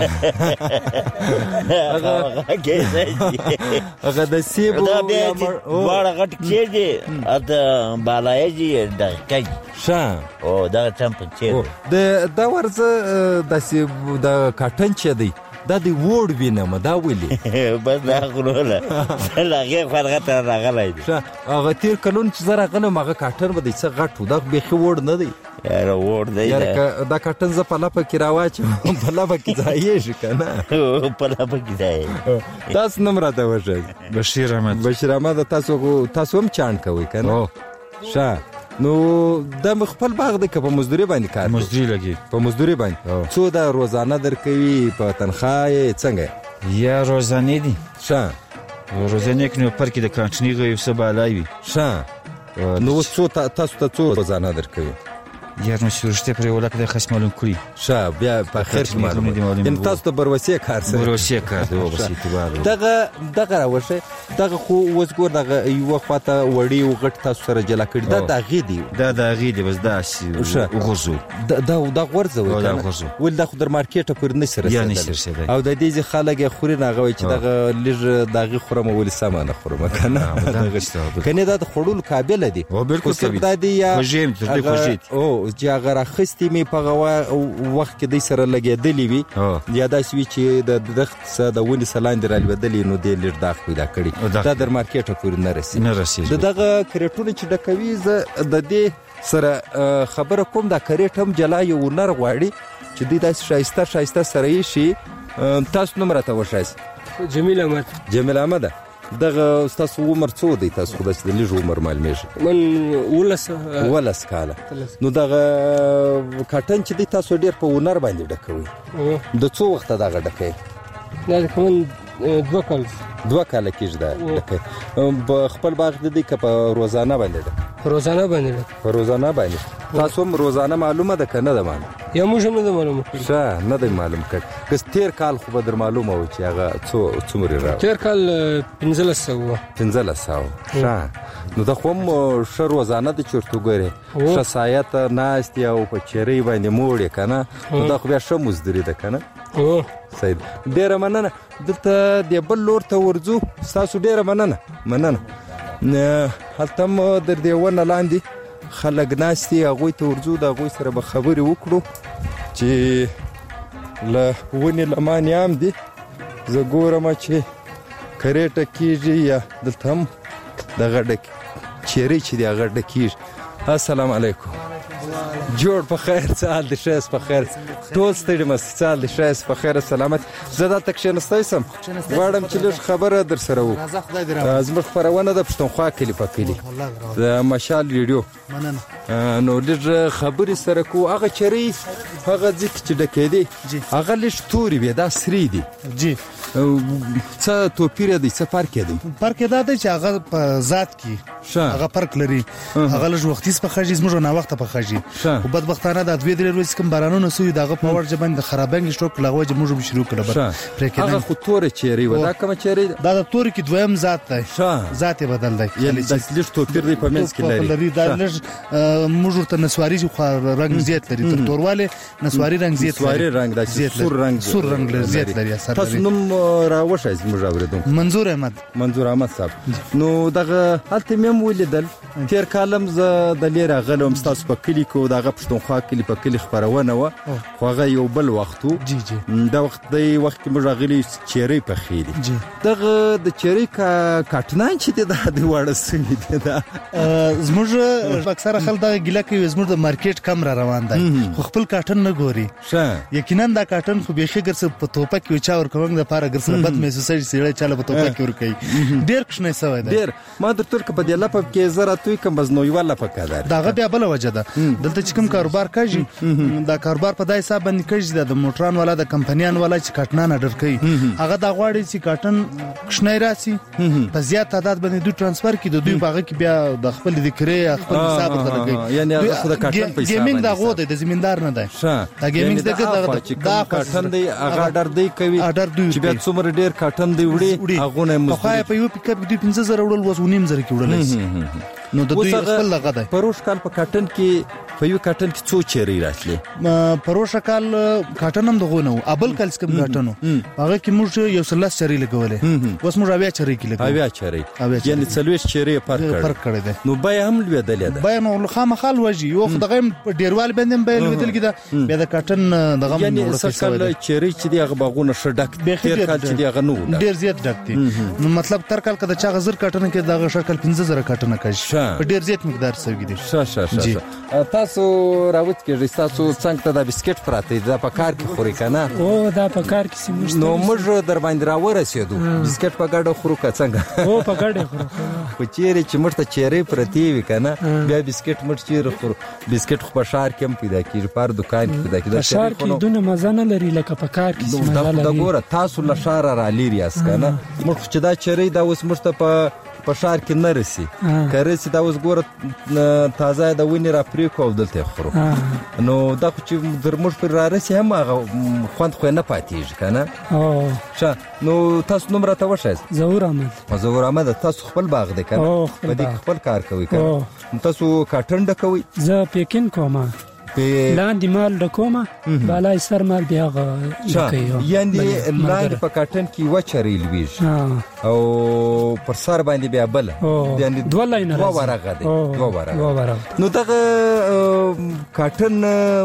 هغه د سیبو دا بیا چې دواړه غټ کېږي د بالایجي دغه کږي. ښه. دغه چمپه چیرې دا ورځه داسې د کاټن چې دی دا د ووړ وینم. دا ولې؟ بس دا غلوله له هغې فرغه ته راغلی دی. ښه. هغه تېر کلون چې زه راغلم هغه کاټن به دی څه غټ و. دا بیخي ووړ نه دی. یاره ووړ دی. دا کاټن زه په لپه کې راواچوم په لپه کې ځایېږي که نه؟ په لپه کې ځایېږي. تاسو نوم راته وښیئ. بشیر احمد. بشیر احمد. تاسو هم چاڼ کوئ که نه؟ ښه. نو دا خپل باغ دی که په مزدوري باندې کار کوي؟ مزدوري لګي. په مزدوري باندې. څو دا روزانه درکوي؟ په تنخواه یې څنګه؟ یا روزانه دي. ښه. روزانه کې نو پر کې د کانټیني یو څه بالای وي. ښه. نو اوس تاسو ته څو روزانه درکوي؟ یا نو شورشته پر ولا کې خاص معلوم کړی. ښه. بیا په خیر کې معلوم دي. تاسو ته بروسیه کار سره؟ بروسیه کار دی. وبسیته دغه راوښه. دغه خو اوس ګور دغه یو خواته وړي او غټ تاسو سره جلا کړي. دا دغې دی. دا دغې دی. بس دا وغورځو. دا غورځوي دا غورځو. ول دا خو در مارکیټه پورې نه سره رسېدلی. او د دې ځای خلک یې خوري نه هغه وایي چې دغه لږ دغې خورم ولې سمه نه خورم که نه؟ کنې دا د خوړلو قابله دي. بالکل دا دی یا چې هغه راخستې مې په هغه وخت کې دی سره لګېدلې وي یا داسې وي چې د درخت څه د ونې څه لاندې رالوېدلې نو دې لږ داغ پیدا کړي. دا در مارکیټه پورې نه رسېږي. د دغه کریټونه چې ډکوي زه د دې سره خبره کوم. دا کریټ هم جلا یو نر غواړي چې دوی داسې ښایسته سره یې شي. تاسو نوم راته وښایاست. جمیل احمد. جمیل احمد. دغه ستاسو عمر څو دی؟ تاسو خو داسې د لږ عمر معلومېږي. من 19 کاله. نو دغه کاټن چې دی تاسو ډېر په هنر باندې ډکوئ. د څو وخته دغه ډکوئ؟ دا کوم 2 کال 2 کال کېږي دا په خپل باغ د دې که په روزانه باندې ده روزانه باندې په روزانه باندې تاسو هم روزانه معلومه ده که نه ده معلومه یا موږ هم نه ده معلومه ښه نه دی معلوم کړ که تېر کال خو به در معلومه و چې هغه څومره راوړي تېر کال 1500 ښه نو دا خو هم ښه روزانه ده چې ورته وګورې ښه سایه ته ناست یې او په چېرۍ باندې موړ یې که نه نو دا خو بیا ښه مزدوري ده که نه صحیح ډېره مننه دلته د بل لور ته ورځو ستاسو ډېره مننه هلته هم در دې ونه لاندې خلک ناست دي هغوی ته ورځو د هغوی سره به خبرې وکړو چې له ونې لمانې هم دي زه ګورم چې کریټه کېږي یا دلته هم دغه چیرې چې دی هغه ډکېږي السلام علیکم جوړ په خیر څه حال دی ښه یاست په خیر ټول ستړي مست څه حال دی ښه یاست په خیر سلامت زه دلته کښېنستی سم غواړم چې لږ خبره در سره وکړو زموږ خپرونه ده پښتونخوا کلي په کلي د مشال ریډیو نو لږ خبرې سره کوو هغه چرۍ هغه ځای چې ډکېدی هغه لږ تورې وې دا سرې دي جی څه توپیر دی څه فرق دی فرق دا دی چې هغه په ذات کې هغه فرق لري هغه لږ وختي پخېږي زموږ نه وخت پخېږي او بدبختانه د 2-3 ورځې کوم بارانونه سوي دغه په ور جبن د خرابنګ شټوک لغوه چې موږ شروع کړل هغه خو تور چیرې و دا کوم چیرې دا د تور کې دویم ذات دی ذات بدل دی یعنی د لږ توپیر دی په منځ کې لري دا لږ موږ ته نسواري خو رنگ زیات لري تر تورواله نسواري رنگ زیات لري نسواري رنگ د سور رنگ زیات لري اثر تاسو نوم راوښای زموږ اوریدونکو منظور احمد صاحب نو دغه هلته مې ولیدل تیر کالم زه د لري غلم تاسو په کلی کو دغه پښتونخوا کلی په کلی خبرونه و خو هغه یو بل وختو دا وخت دی وخت کې موږ غلي چیرې په خېری دغه د چیرې کاټنان چې د وړه سمې دي دا زموږ اکثره خلک د ګیله کوي زموږ د مارکیټ کم را روان دی خو خپل کاټن نه ګوري یقینا دا کاټن خو به خګر څه په توپه کې چا ور کوم د پاره ګرځي بد مې سړی سړی چاله په توپه کې ور کوي ډیر کښنه سوي دی ډیر ما د ترک په دی لپاره کې زره توي کوم بزنوي ولا پکادار داغه بیا بل وجه ده دلته چې کوم کاروبار کوي دا کاروبار په دای حساب باندې کوي د موټران والا د کمپنیان والا چې کاټنان اډر کوي هغه دا غواړي چې کاټن کښنه راسي په زیات تعداد باندې دوی ترانسفر کوي د دوی باغ کې بیا د خپل د کرې خپل حساب ته لګي یعنی هغه د کاټن پیسې ګیمینګ دا غو د زمیندار نه دی دا ګیمینګ دا کاټن دی هغه اډر دی کوي چې بیا څومره ډیر کاټن دی وړي هغه نه مزدوري په یو پک اپ دوی 15000 وړل وس 1.5 کې وړل نو د دوی خپل لغه دی پروش کال په کاټن کې په یو کاټن کې څو چیرې راتلې پروش کال کاټن هم دغه نو ابل کال کم کاټنو هغه کې موږ یو سلاس چری لګولې اوس موږ اویا چری کې اویا چری یعنی څلويش چری فرق کړی دی نو بیا هم لویدلې ده بیا نو خامخال وږي یو دغه ډیروال باندې به لویدل کېده بیا د کاټن دغه یعنی سکل چری چې دی هغه باغونه شډک ډیر کال چې دی هغه نو ډیر زیات ډک دي نو مطلب تر کال کده چا غزر کاټن کې دغه شکل 15000 کاټن کوي په ډیر زیات مقدار سوي دي ښه تاسو راوت کې تاسو څنګه ته د بسکټ پراته دا په کار کې خوري کنه او دا په کار کې سیمه نو موږ در باندې راورسېدو بسکټ په ګاډه خورو که څنګه او په ګاډه خورو خو چیرې چې موږ ته چیرې پرتی وي کنه بیا بسکټ موږ چیرې خورو بسکټ خو په ښار کې هم پیدا کیږي په دکان کې پیدا کیږي په ښار کې دونه مزه نه لري لکه په کار کې سیمه دا ګوره تاسو له ښار را لري اس کنه موږ چې دا چیرې دا اوس موږ ته په ښار کې نه رسي کړي دا اوس ګوره تازه د ونی را پرې کو دلته خورو نو دا چې در موږ پر را رسي هم هغه خوند خو نه پاتېږي کنه ښه نو تاسو نوم راته وښایئ زهور احمد تاسو خپل باغ دی کنه په دې خپل کار کوي کنه تاسو کاټن ډکوي زه پیکین کوم لاندې مال ډکومه بالای سر مال بیا کوي یعنی لاندې په کاټن کې وچري لويږي او پر سر باندې بیا بل یعنی دوه لاین راځي دوه ورغه نو دغه کاټن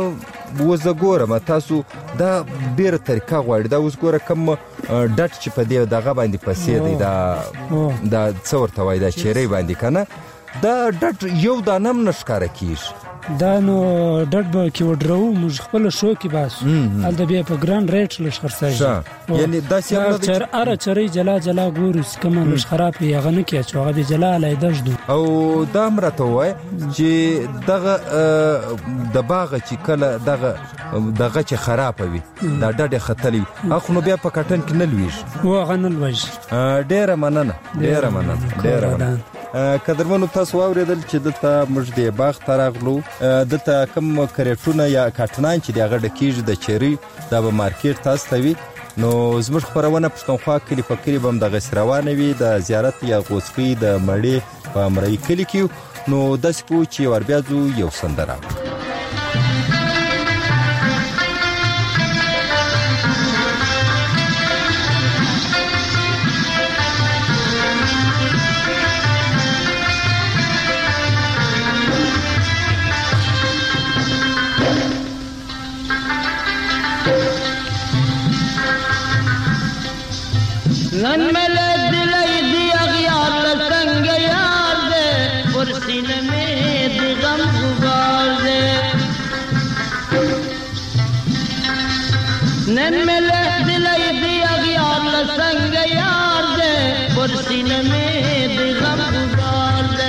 وزګورم تاسو دا ډیره طریقه غواړي دا اوس ګوره کوم ډټ چې په دې دغه باندې پسې دی دا څور توای دا چیرې باندې کنه دا ډټ یو دانم نشکاره کیږي دا نو ډټ به کې وډرو موږ خپل شو کې باسو ال د بیا په ګران ریټ لږ خرڅایي یعنی دا څنګه چر اره چرې جلا ګورو کوم لږ خراب یې غنه کې چې هغه جلا لایدش دو او دا مرته وای چې دغه د باغ چې کله دغه دغه چې خراب وي دا ډډه خطلې اخو نو بیا په کټن کې نه لويږي واغه نه لويږي. ډیره مننه قدرمنو تاسو واوریدل چې دته موږ د باغ ترغلو دته کم کریټونه یا کټنان چې دغه ډکیږي د چيري دا به مارکیټ تاسو ته وي نو زموږ خبرونه پښتونخوا کلی په کلی بم د غسروانه وي د زیارت یا غوسکی د مړی په امرای کلی کې نو داس کو چې ور بیا زو یو سندره نن مل دلای دی اغیار لسنگ یار دے پرسین میں دی غم غبار دے نن مل دلای دی اغیار لسنگ یار دے پرسین میں دی غم غبار دے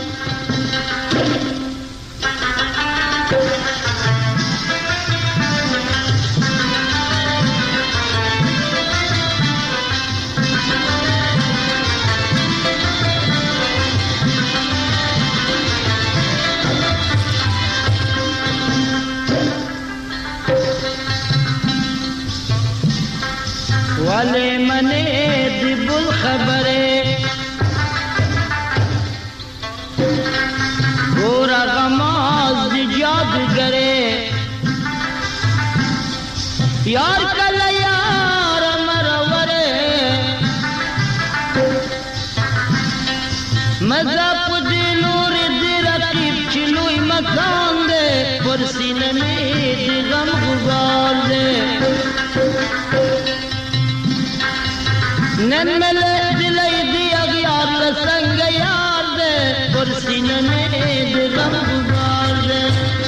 والے منے دی بل خبرے گورا غماز دی جادگرے یار کل یار مرورے مذہب دی نور دی رقیب چلوئی مکان دے پرسین میں دی غم غبار دے نن مل دلای دی اغیار لسنگ یار دے پرسین میں دی غم غبار دے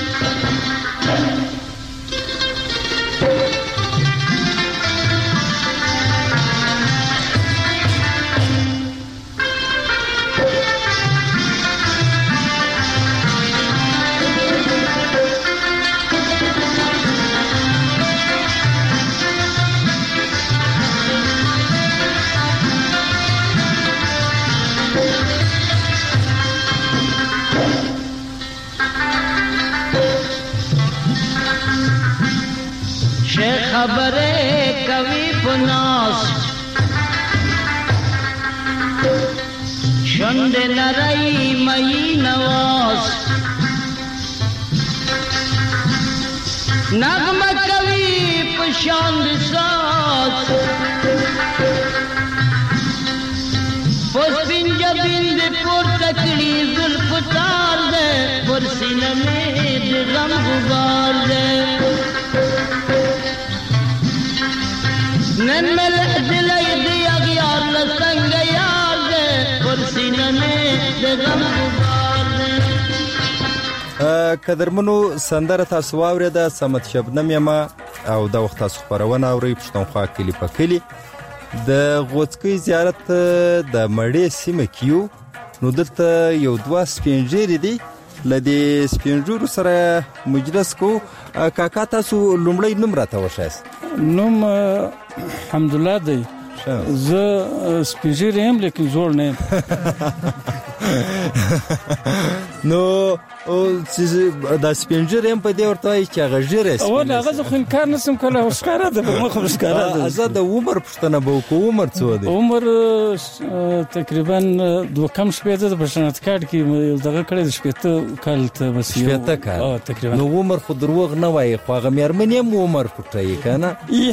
خبرے کوي پناس شند نرائی مئی نواز نغم کوي پشاند ساز پس بنج بند پور تکڑی ذوالفتار دے پرسین میں دی غم غبار دے نن مل دلای دی اغیار لسنگ یار دے پرسین میں دی غم غبار دے قدرمنو سندره تاسو واورېده سمت شبنم یما او د وخت تاسو خبرونه اوري پښتونخوا کلی په کلی د غوڅکی زیارت د مړې سیمه کیو نو دلته یو دوا سپینجری دی لدی سپینجورو سره مجلس کو کاکا تاسو لومړی نوم راته وښایست نوم الحمدلله دی زه سپینجری هم لیکن زوړ نه نو او د سپینجری هم په دې ورته چې هغه ژیره او هغه ځکه انکار نسم کولای او ښکارا ده مخ ښکارا ده زه د عمر پښتنه به کو عمر څو دی عمر تقریبا دوه کم شپې ده په شنات کارت کې دغه کړي د شپته کال ته مسیو او تقریبا نو عمر خو دروغ نه وای خو هغه مېرمنې هم عمر پټای کنه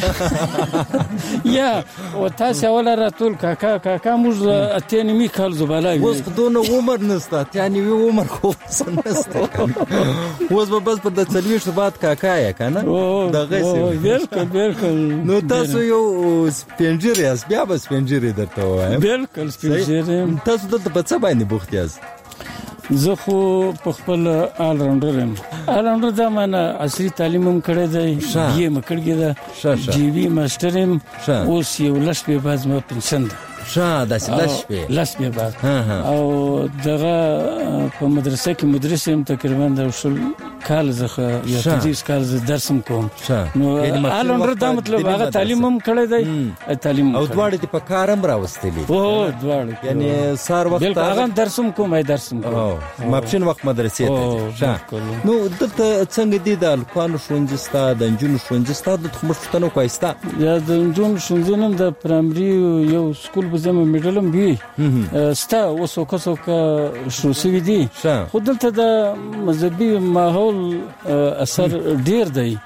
یا او تاسو ولا راتول کاکا موږ اتنی می کال زبالای اوس خدونه عمر نسته یعنی عمر خو نسته اوس به بس په د څلويش بعد کاکا یا کنه دغه څه بالکل نو تاسو یو سپینجری اس بیا به سپینجری درته وایم بالکل سپینجری تاسو د په څه باندې بوخت یاست زه خو په خپل آل راونډر یم آل راونډر دا معنی عصري تعلیم هم کړی دی بي ام کړی دی جی وی ماستر یم اوس یو لښ په باز ما پنشن ده داسې لښ په باز او دغه په مدرسه کې مدرس یم تقریبا د کال زخه یا 30 کال ز درسم کوم نو الانډر دا مطلب هغه تعلیم هم کړی دی تعلیم او دواړه ته په کارم راوستلی او دواړه یعنی سار وخت هغه درسم کوم درسم کوم ماپشن وخت مدرسې ته نو دلته څنګه دي د الکوانو شونځستا د انجونو شونځستا د تخمشتنو کويستا یا د انجونو شونځنم د پرایمري یو سکول په زمو میډلم بي ستا وسوکه شو سوي دي خو دلته د مذهبي ماحول اثر ډیر دی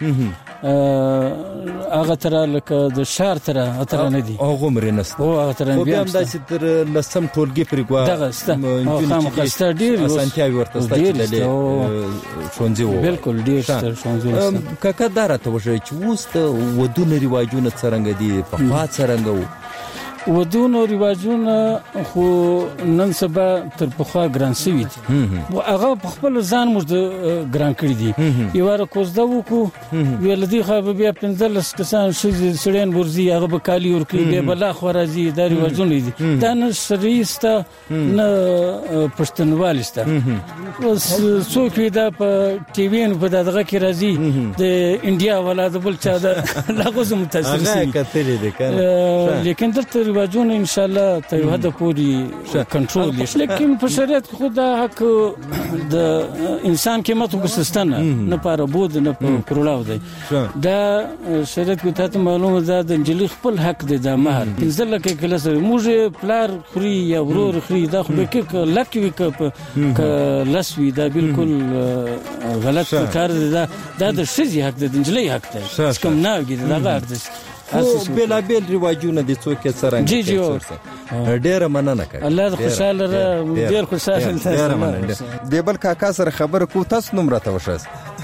هغه تر لکه د شهر تر نه دي هغه مرنست او هغه تر بیا هم داسې تر لسم ټولګي پرګوا دغه خامخسته ډیر اسانتیاوي ورته ستل شونځي وو بالکل ډیر ستر شونځي کاکا دارته وشي چې وست ودونه رواجونه څنګه دي په خوا څنګه وو ودونو رواجونه خو نن سبا تر پخوا ګران سوي دي او هغه په خپل ځان موږ ګران کړی دي یو ور کوزده وکړو ویل دي خو بیا 15 کسان سړین ورزي هغه به کالی ورکړي به بلا خورازي د رواجونه دي دا نه شریسته نه پښتنوالسته اوس څوک دا په ټي وي په دغه کې راځي د انډیا ولا د بل چا د لاغوز متاثر شي هغه کتل دي کنه لیکن دلته رواجونه ان شاء الله ته یو حد پورې کنټرول دي لیکن په شریعت کې خدا حق د انسان کې ماته کوستانه نه پاره بود نه پرولاو دی دا شریعت کې ته معلومه ده د انجلی خپل حق دی د مہر پنځه لکه کله سره موږ پلار خوري یا ورور خوري دا خو به کې لکه ک لسوي دا بالکل غلط کار دی دا د شذي حق دی د انجلی حق دی کوم نه کیږي دا حق دی او بلا بیل رواجونه دي څوک څنګه جی جی ډېر مننه کوي الله خوشاله ډېر خوشاله تاسو د بل کاکا سره خبر کو تاسو نوم راته وشاس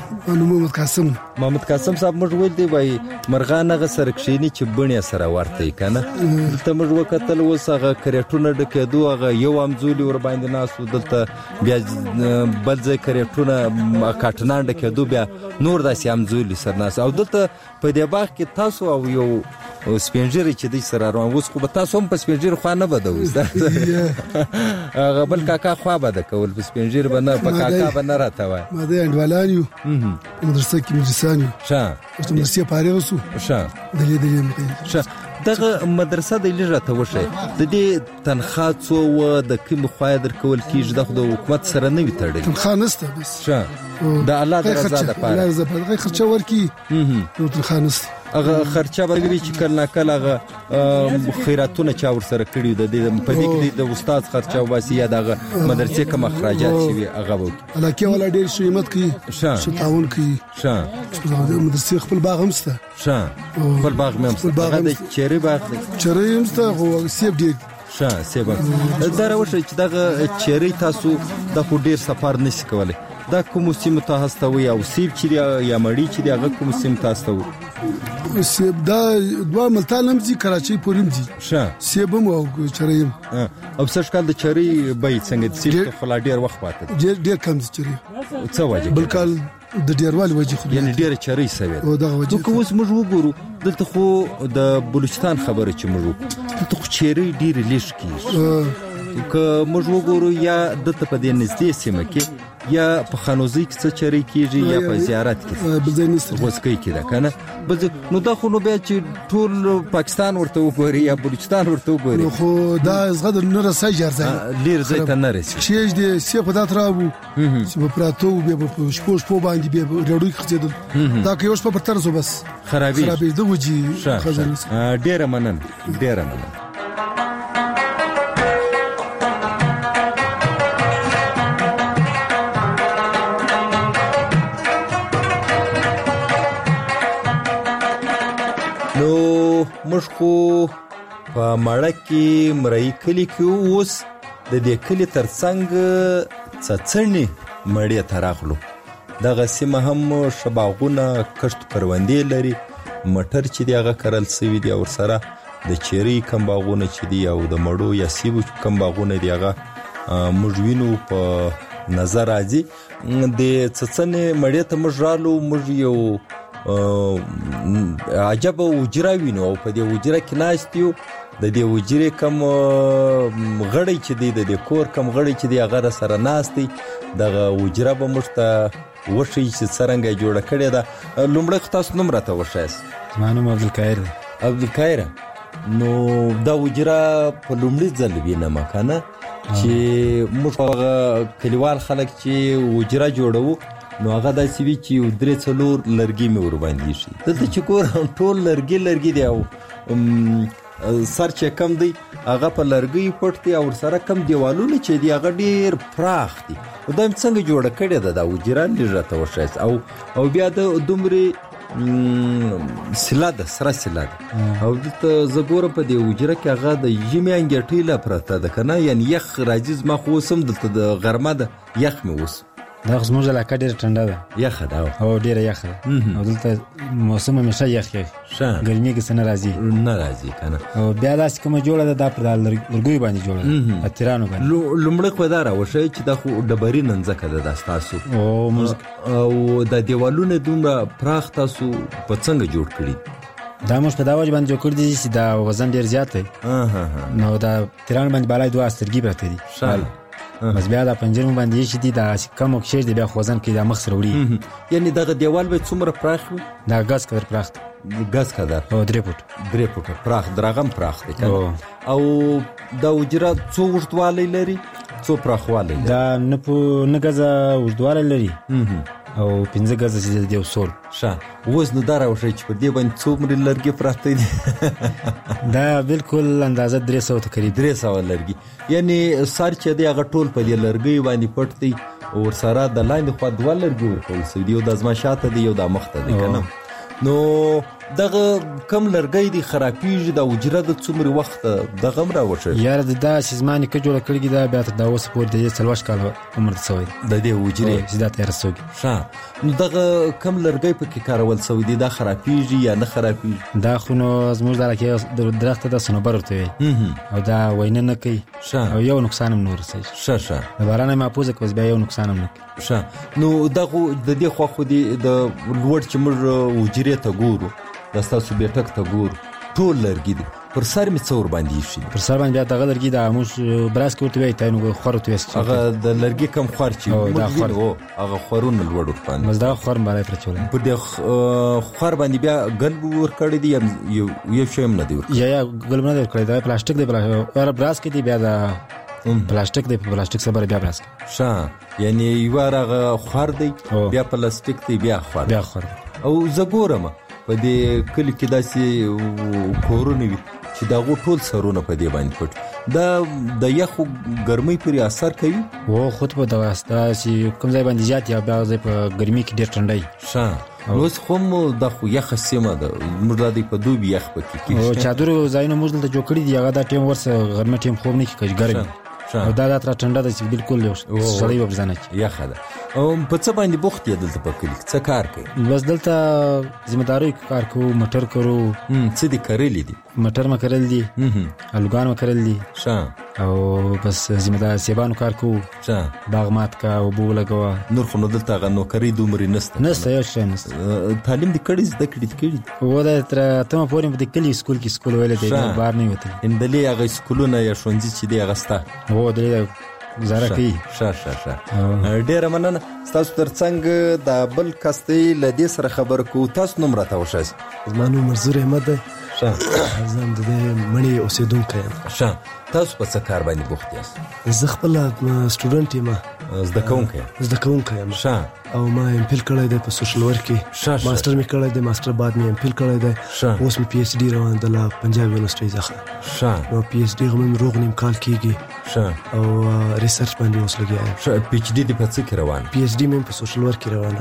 محمد قاسم صاحب موږ ویل دی وای مرغان غ سره کښینی چې بڼه سره ورته کنه ته موږ وکتل وسغه کریټونه ډکېدو هغه یو امزولي ور باندې ناسو دلته بیا بل ځای کریټونه کاټنان ډکېدو بیا نور داسې امزولي سره ناس او دلته په دې باغ کې تاسو او یو سپینجری چې د سره روان وس خو تاسو هم په سپینجری خو نه بدوي هغه بل کاکا خو بده کول په سپینجری باندې په کاکا باندې راته وای ما ده انډوالانیو مدرسه کې مجلسانیو چې مدرسې پاره وسو دلې دغه مدرسه د لږه وشه د دې تنخوا څو د کوم خوای در کول کیږي د حکومت سره نه وي تړل تنخوا نشته بس د الله د رضا د پاره الله رضا په خرچه ورکی نو تنخوا نشته هغه خرچه به وی چې کله کله هغه خیراتونه چا ور سره کړی د دې په دې کې د استاد خرچه واسي یا د مدرسې کوم اخراجات شي هغه وو الکه ولا ډیر شیمت کی شو تعاون کی مدرسې خپل باغ همسته خپل باغ همسته هغه د چيري باغ چيري همسته خو سیب دی سیب دا راوښه چې دغه چيري تاسو د ډیر سفر نشي کولای دا کوم سیمه ته هستوي او سیب چې یا مړی چې هغه کوم سیمه ته هستوي سیب دا دوه ملتان هم دي کراچۍ پوریم دي سیب هم او چریم او څه کال د چری به څنګه سیب ته خلا ډیر وخت پاتې ډیر کم دي چری څه وجه بل کال د ډیروالي وجه خو یعنی ډیر چری سوي او دغه وجه خو اوس موږ وګورو دلته خو د بلوچستان خبره چې موږ دلته خو چری ډیر لیش کیږي که موږ وګورو یا دلته په دې نږدې سیمه کې یا په خانوزي کې څه چری کیږي یا په زیارت کې بزنست غوسکی کې دا کنه نو دا خو نو بیا چې ټول پاکستان ورته وګوري یا بلوچستان ورته وګوري خو دا زغد نه رسای جرځي لیر زه ته نه رسي چې دې سی په داتراو چې په پراتو به په شپوش په باندې به ډړوي خځدل دا کې اوس په ترسو بس خرابې د وجي خزانه ډیره مننه مشکو په مړه کې مرای کلی کې اوس د دې کلی ترڅنګ څڅنی مړی تراغلو دغه سیمه هم شباغونه کشت کروندې لري مټر چې دیغه کرل سوي دی او سره د چيري کم باغونه چې دی او د مړو یا سیبو کم باغونه دیغه مجوینو په نظر راځي د څڅنې مړی ته مجرالو مج یو عجب وجراوینو او په دې وجره کې ناشتیو د دې وجره کم غړی چې دی د کور کم غړی چې دی هغه سره ناشتي دغه وجره به مشته وښیي چې څرنګه جوړه کړې ده. لومړی خو تاسو نوم راته وښایاست. زما نوم عبدالقاهر دی. عبدالقاهر، نو دا حجره په لومړي ځل وینم که نه چې موږ هغه کلیوال خلک چې حجره جوړوو نو هغه داسې وي چې 3-4 لرګي مې ورباندې ایښي. دلته چې ګورم ټول لرګي دی او سر چې کم دی هغه په لرګیو پټ دی او ورسره کم دیوالونه چې دی هغه ډېر پراخ دي. دا څنګه جوړه کړې ده دا حجره؟ لږ راته وښایاست. او بیا د دومرې سلا ده، سره سلا ده. او دلته زه ګورم په دې حجره کې هغه د ژمي انګېټۍ لا پرته ده که نه، یعنې یخ راځي. زما خو اوس هم دلته د غرمه ده، یخ مې اوس. دا خو زموږ علاقه ډېره ټنډه ده، یخه ده او ډېره یخه ده. او دلته موسم همیشه یخ ګرمي کې څه نه راځي که نه. او بیا داسې کومه جوړه ده دا پر لرګیو باندې جوړه ده، اتیرانو باندې. لومړی خو دا راوښیه چې دا خو ډبرینه ځمکه ده دا ستاسو، او دا دیوالونه دومره پراخ تاسو په څنګه جوړ کړي؟ دا موږ په دا وجه باندې جوړ کړي دي چې دا وزن ډېر زیات دی. نو دا تیرانو باندې بالای 2 سترګې پرته دي، بس بیا دا پنجرې باندې یې چې دي دا کم او کښېږدي بیا خو وزن کې دا مخ سره وړي. یعنې دغه دیوال به څومره پراخ وي؟ دا ګز قدر پراخ دی. ګز قدر؟ او 3 فوټه پراخ. درغم پراخ دی که نه؟ او دا حجره څو اوږدوالی لري، څو پراخوالی لري؟ دا 9 ګزه اوږدوالی لري او 5 ګزه چې د اصول. ښه، اوس نو دا راوښیي چې په دې باندې څومره لرګي پراته دي؟ دا بالکل اندازه 300 تقریبا 300 لرګي. یعنې سر چې دی هغه ټول په دې لرګیو باندې پټ دی او ورسره د لاندې خوا 2 لرګي ورکول سوي دي، یو د زما شاته دی، یو د مخته دی که نه؟ نو دغه کم لرګی دی خرابېږي دا حجره د څومره وخت دغه هم راوښیي؟ یاره دا چې زما نیکه جوړه کړې ده بیا تر دا اوسه پورې د 40 کاله عمر ته سوی د دې حجرې چې دا تېره سوي. ښه، نو دغه کم لرګی پکې کارول سوی دی دا خرابېږي یا نه خرابېږي؟ دا خو نو زموږ د علاقې درخت ته د صنوبر ورته وایي او دا وینه نه کوي او یو نقصان هم نه ورسوي. ښه، د باران یې محفوظه کړه بیا یو نقصان هم نه کوي. ښه، نو دغه د دې خوا خو د لوړ چې موږ حجرې ته ګورو، دا ستاسو بیټک ته ګورو، ټول لرګي دي. پر سر مې څه ورباندې ایښي دي؟ پر سر باندې بیا دغه لرګي دا موږ براس کې ورته وایي تاینو خور ورته وایي. هغه د لرګي کم خور چې هغه خورونه لوړ ورباندې، بس دغه خور بالای پرچولی. په دې خور باندې بیا ګل ورکړی دی یو شی هم نه دی ورکړی؟ یا ګل نه دی ورکړی، دا پلاستیک دی. براس کې دی بیا دا پلاستیک دی، په پلاستیک سره بیا براس. ښه، یعنې یو هغه خور دی بیا پلاستیک دی بیا خور. او زه ګورم په دې کلي کې داسې کورونه وي چې د هغو ټول سرونه په دې باندې پټ. دا د یخو ګرمۍ پورې اثر کوي؟ خود په دغه دا چې کوم ځای باندې زیات یا بیا ځای په ګرمۍ کې ډېر ټنډی. ښه، نو اوس خو هم دا خو یخه سیمه ده، موږ دا په دوبي یخ پکې کېږي. چادرو ځایونه موږ دلته جوړ کړي دي، هغه دا ټیم ورسه غرمه ټیم خوب نه کېږي، ګرم او دا تر ټنډه ده چې بالکل سړی به ځان کې یخه ده. په څه باندې بوخت یې دلته په کلي کې څه کار کوي؟ بس دلته ذمہ داری کار کوو، مټر کرو. څه دي کرلي دي؟ مټر ما کرل دي، الوګان ما کرل دي. ښه، او بس ذمہ دار سیبانو کار کوو. ښه، باغ مات کا او بو لګوا. نور خو نو دلته هغه نوکري دومره نشته یو شی نشته. تعلیم دې کړی زده کړې و دا تر اتمه پورې په کلي سکول کې سکول ویل دی، بار نه وته اندلې هغه سکولونه یا ښوونځي چې دی هغه ستا دې گزاره کوي. ښه، ډېره مننه. ستاسو ترڅنګ دا بل کس دی له دې سره خبرې کوو. تاسو نوم راته وښایاست؟ زما نوم منظور احمد دی. ښه، زه هم د دې مڼې اوسېدونکی یم. ښه، تاسو په څه کار باندې بوخت یاست؟ زه خپله سټوډنټ یم، زده کوونکی یم. ښه، او ما ایم فیل کړی دی په سوشل ورک کې. ماسټر مې کړی دی، ماسټر بعد مې ایم فیل کړی دی. اوس مې پی ایچ ډي روان ده له پنجاب یونیورسټۍ څخه. نو پی ایچ ډي مې روغ نیم کال کېږي او ریسرچ باندې اوس لګیا یم. پی ایچ ډي دې په څه کې روان؟ پی ایچ ډي مې په سوشل ورک کې روانه.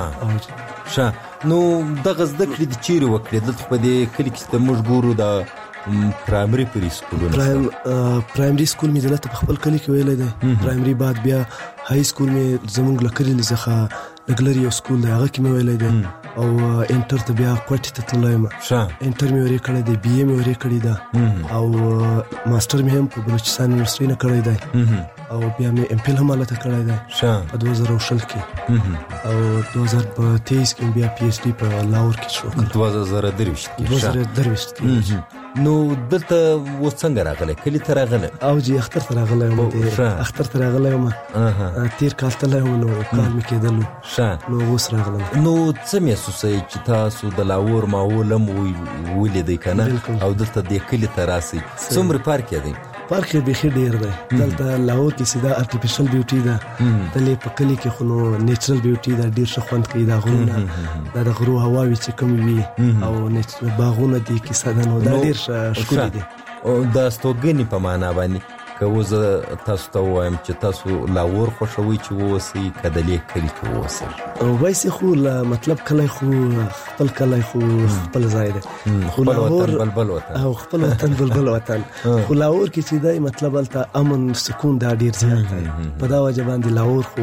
ښه، نو دغه زده کړې دې چیرې وکړې؟ دلته په دې کلي کې موږ ګورو د پرایمري پرې سکولونه. پرایمري سکول مې دلته په خپل کلي کې ویلی دی. پرایمري بعد بیا های سکول مې زمونږ له کلي څخه لږ لرې یو سکول دی هغه کې مې ویلی دی. او انټر ته بیا کوټې ته تللی یم. انټر مې ورې کړی دی، بي اے مې ورې کړی ده، او ماسټر مې هم په بلوچستان یونیورسټۍ نه کړی دی، او بیا مې ایم فیل هم هلته کړی دی په 2020 کې، او 2023 کې بیا پی ایچ ډي په لاهور کې شروع کړ. 2023 کې نو دلته و څنګه راغلی کلی ته راغلی او جی اختر ته راغلی یم اختر ته راغلی یم تیر کال تللی یم نو کال مې کېدلو نو اوس راغلم نو څه محسوسوئ چې تاسو د لاهور ماحول هم ولیدئ که نه او دلته دې کلي ته راسئ څومره فرق یې دی فرق یې بیخي ډېر دی دلته لاهور کې سیده ارټیفیشل بیوټي ده دلې په کلي کې خو نو نیچرل بیوټي ده ډېر ښه خوند کوي دا غرونه دا د غرو هواوې چې کومې وي او باغونه دي کیسه ده نو دا ډېر ښکلي دي د استوګنې په معنا باندې که اوس تاسو ته ووایم چې تاسو لاهور خوښوئ چې واوسئ که د دې کلي کې واوسئ وایسې خو مطلب کلی خو خپل کلی خو خپل ځای دی خو لاهور بلبل وطن او خپل وطن بلبل وطن خو لاهور کې چې دی مطلب هلته امن سکون دا ډېر زیات دی په دا وجه باندې لاهور خو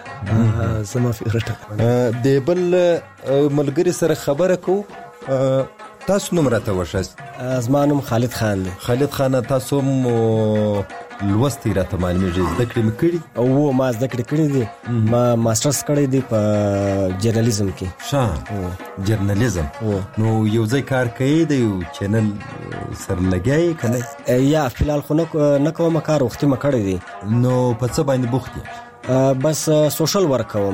زما فیورټ د بل ملګري سره خبره کوو تاسو نوم راته وښایاست زما نوم خالد خان دی خالد خان تاسو هم لوستی راته معلومیږي زده کړې مې کړي او ما زده کړې کړي دي ما ماسټرز کړی دی په جرنالیزم کې جرنالیزم نو یو ځای کار کوي د یو چینل سره لګیایې که نه یا فیلحال خو نه کوم کار وختي مې کړی دی نو په څه باندې بوخت یې بس سوشل ورک کوم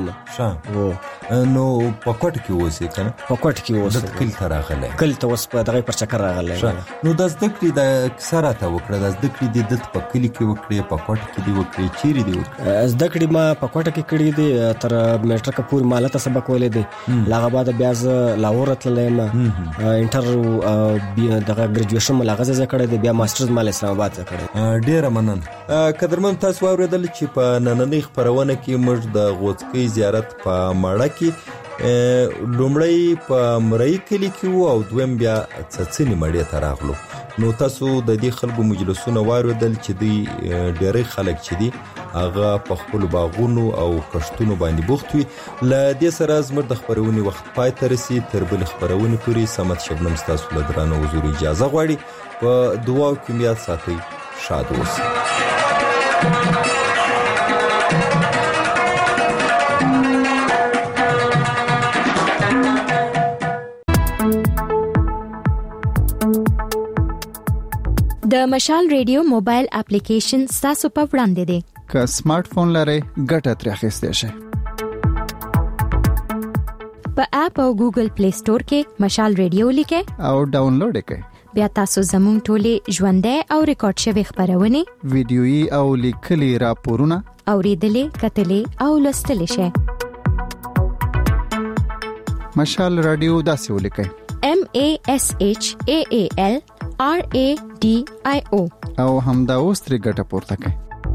نو په کوټ کې اوسې که نه په کوټ کې اوسې د کلي ته راغلی کلي ته اوس په دغه پر چکر راغلی نو دا زده کړې دا کیسه راته وکړه دا زده کړې دې دلته په کلي کې وکړې په کوټ کې دې وکړې چیرې دې وکړې زده کړې ما په کوټه کې کړې دي تر میټرکه پورې ما هلته سبق ویلی دی له هغه بعده بیا زه لاهور تللی یم انټر دغه ګریجویشن مو له هغه ځای کړی دی بیا ماسټرز ما له اسلام آباد ځای کړی ډېره مننه قدرمن تاسو واورېدل چې په نننۍ خپرونه کې موږ د غوڅکۍ زیارت په ماړه کې لومړی په مرۍ کلي کې وو او دویم بیا څڅنې مړې ته راغلو نو تاسو د دې خلکو مجلسونه واورېدل چې دوی ډېری خلک چې دي هغه په خپلو باغونو او کښتونو باندې بوخت وي له دې سره زموږ د خپرونې وخت پای ته رسي تر بلې خپرونې پورې صمد شبنم ستاسو له درانه حضور اجازه غواړي په دعاو کې مو یاد ساتئ شاد اوسئ د مشال ریډیو موبایل اپلیکیشن تاسو په وړاندې دی که سمارټ فون لرئ ګټه ترې اخیستی شئ په اپ او ګوګل پلی سٹور کې مشال ریډیو لیکئ او ډاونلوډ یې کړئ بیا تاسو زموږ ټولې ژوندۍ او ریکارډ شوي خپرونې ویډیويي او لیکلي راپورونه اوریدلې کتلې او لوستلې شئ مشال رادیو داسې ولیکئ MASHAALRADIO او همدا اوس ترې ګټه پورته کړئ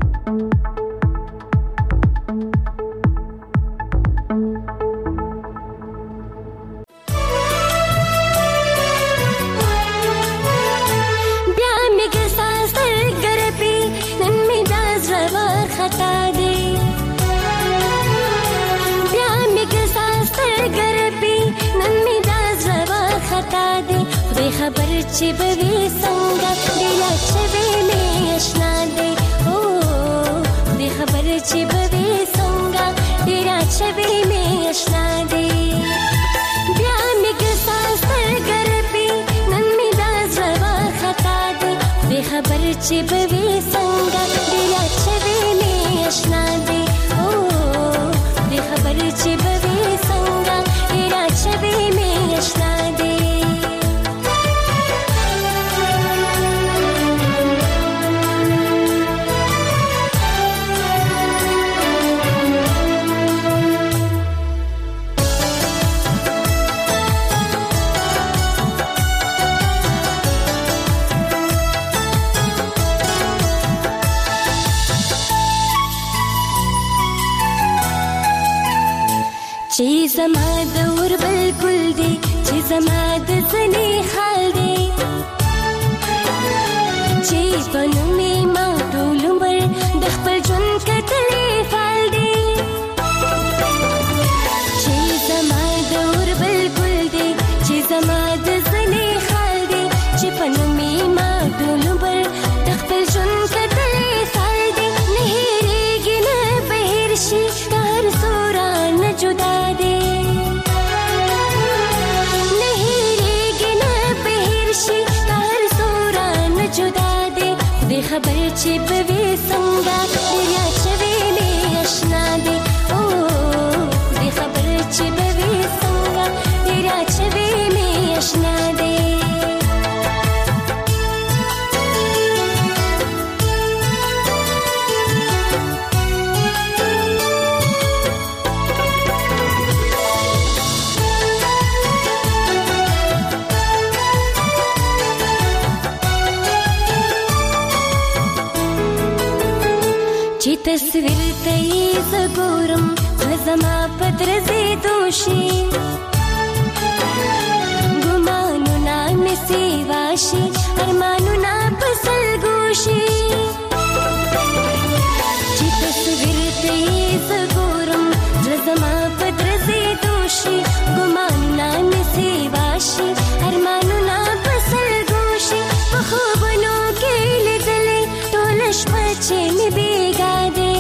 خبر چې بوي څنګه ډېر چوي مې آشنا دی او دې خبر چې بوي څنګه ډېر چوي مې آشنا دی بیا مې ګساس ګربي نن مې دا زوا خطا دی دې خبر چې بوي څنګه ډېر چوي مې آشنا دی او دې خبر چې بوي څنګه ډېر چوي مې آشنا دی چې زما د ور بلبل دی چې زما د زنی حال دی چې بنو می ما ټول عمر د خپل ژوند کتلې فال دی چې زما د ور بلبل دی چې زما د زنی حال دی چې بنو می ما ټول عمر د خپل ژوند کتلې فال دی نه هېرېږي نه بهر شي هر سورا نه جدا خبر چې بوي څنګه دریا چوي مې آشنا دي او دې خبر چې بوي څنګه دریا چوي مې آشنا دي چې تصویر ته یې زګورم زما پدرځي دوشي ګمانونه مې سیواشي ارمانونه پسل ګوشي چې تصویر ته یې زګورم زما پدرځي دوشي ګمانونه مې سیواشي ارمانونه پسل ګوشي په خوبونو کې لیدلې ټول شپه چې مې بیګا دي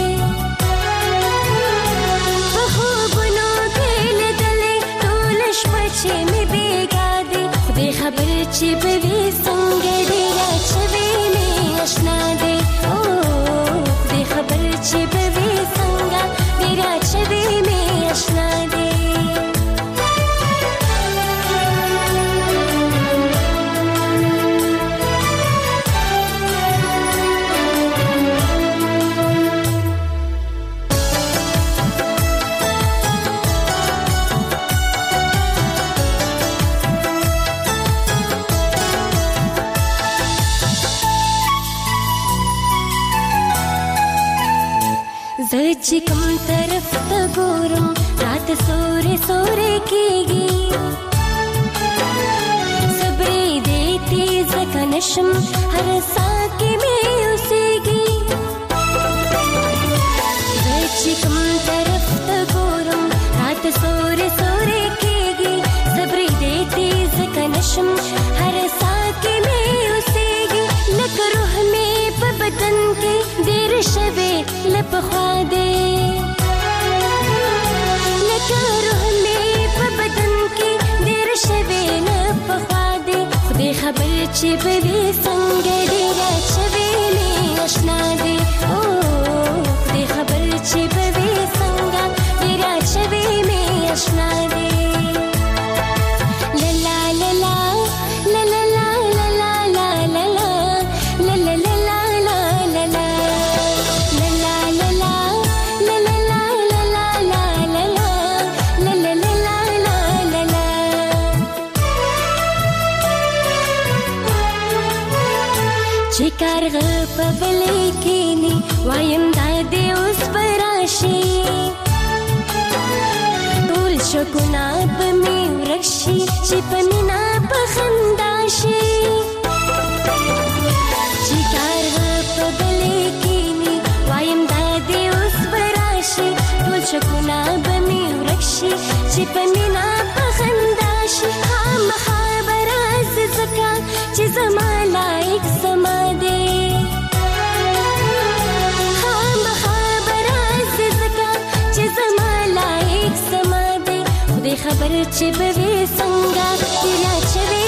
په خوبونو کې لیدلې ټول شپه چې مې بیګا دي خدای خبر چې بوي څنګه ډېره چوي مې آشنا دي او خدای خبر چې بوي څنګه ډېره چوي مې آشنا دي زه چې کوم طرف ته ګورم رات سورې سورې کېږي صبرې دې تیز ځکه نشم هر ساه کې مې اوسېږي زه چې کوم طرف ته ګورم رات سورې سورې کېږي صبرې دې تیز ځکه نشم هر ساه کې مې اوسېږي لکه روح مې په بدن کې ډېر شوې لپخوا دې لکه روح مې په بدن کې ډېر شوې لپخوا دې خدای خبر چې بوي څنګه ډېره چوي مې آشنا دي او خدای خبر چې بوي څنګه ډېره چوي مې آشنا دي لا لا لا لا لا لا لا لا لا لا لا لا لا چې کارغه په بلې کېني وایم دا دې اوس به راشي ټول شکونه به مې ورک شي چې په مینه په خندا شي چې کارغه په بلې کېني وایم دا دې اوس به راشي ټول شکونه به مې ورک شي چې په مینه په خندا شي خامخا به راشي ځکه چې زما لایق زما دې خامخا به راشي ځکه چې زما لایق زما دې خدای خبر چې بوي څنګه ډېره چوي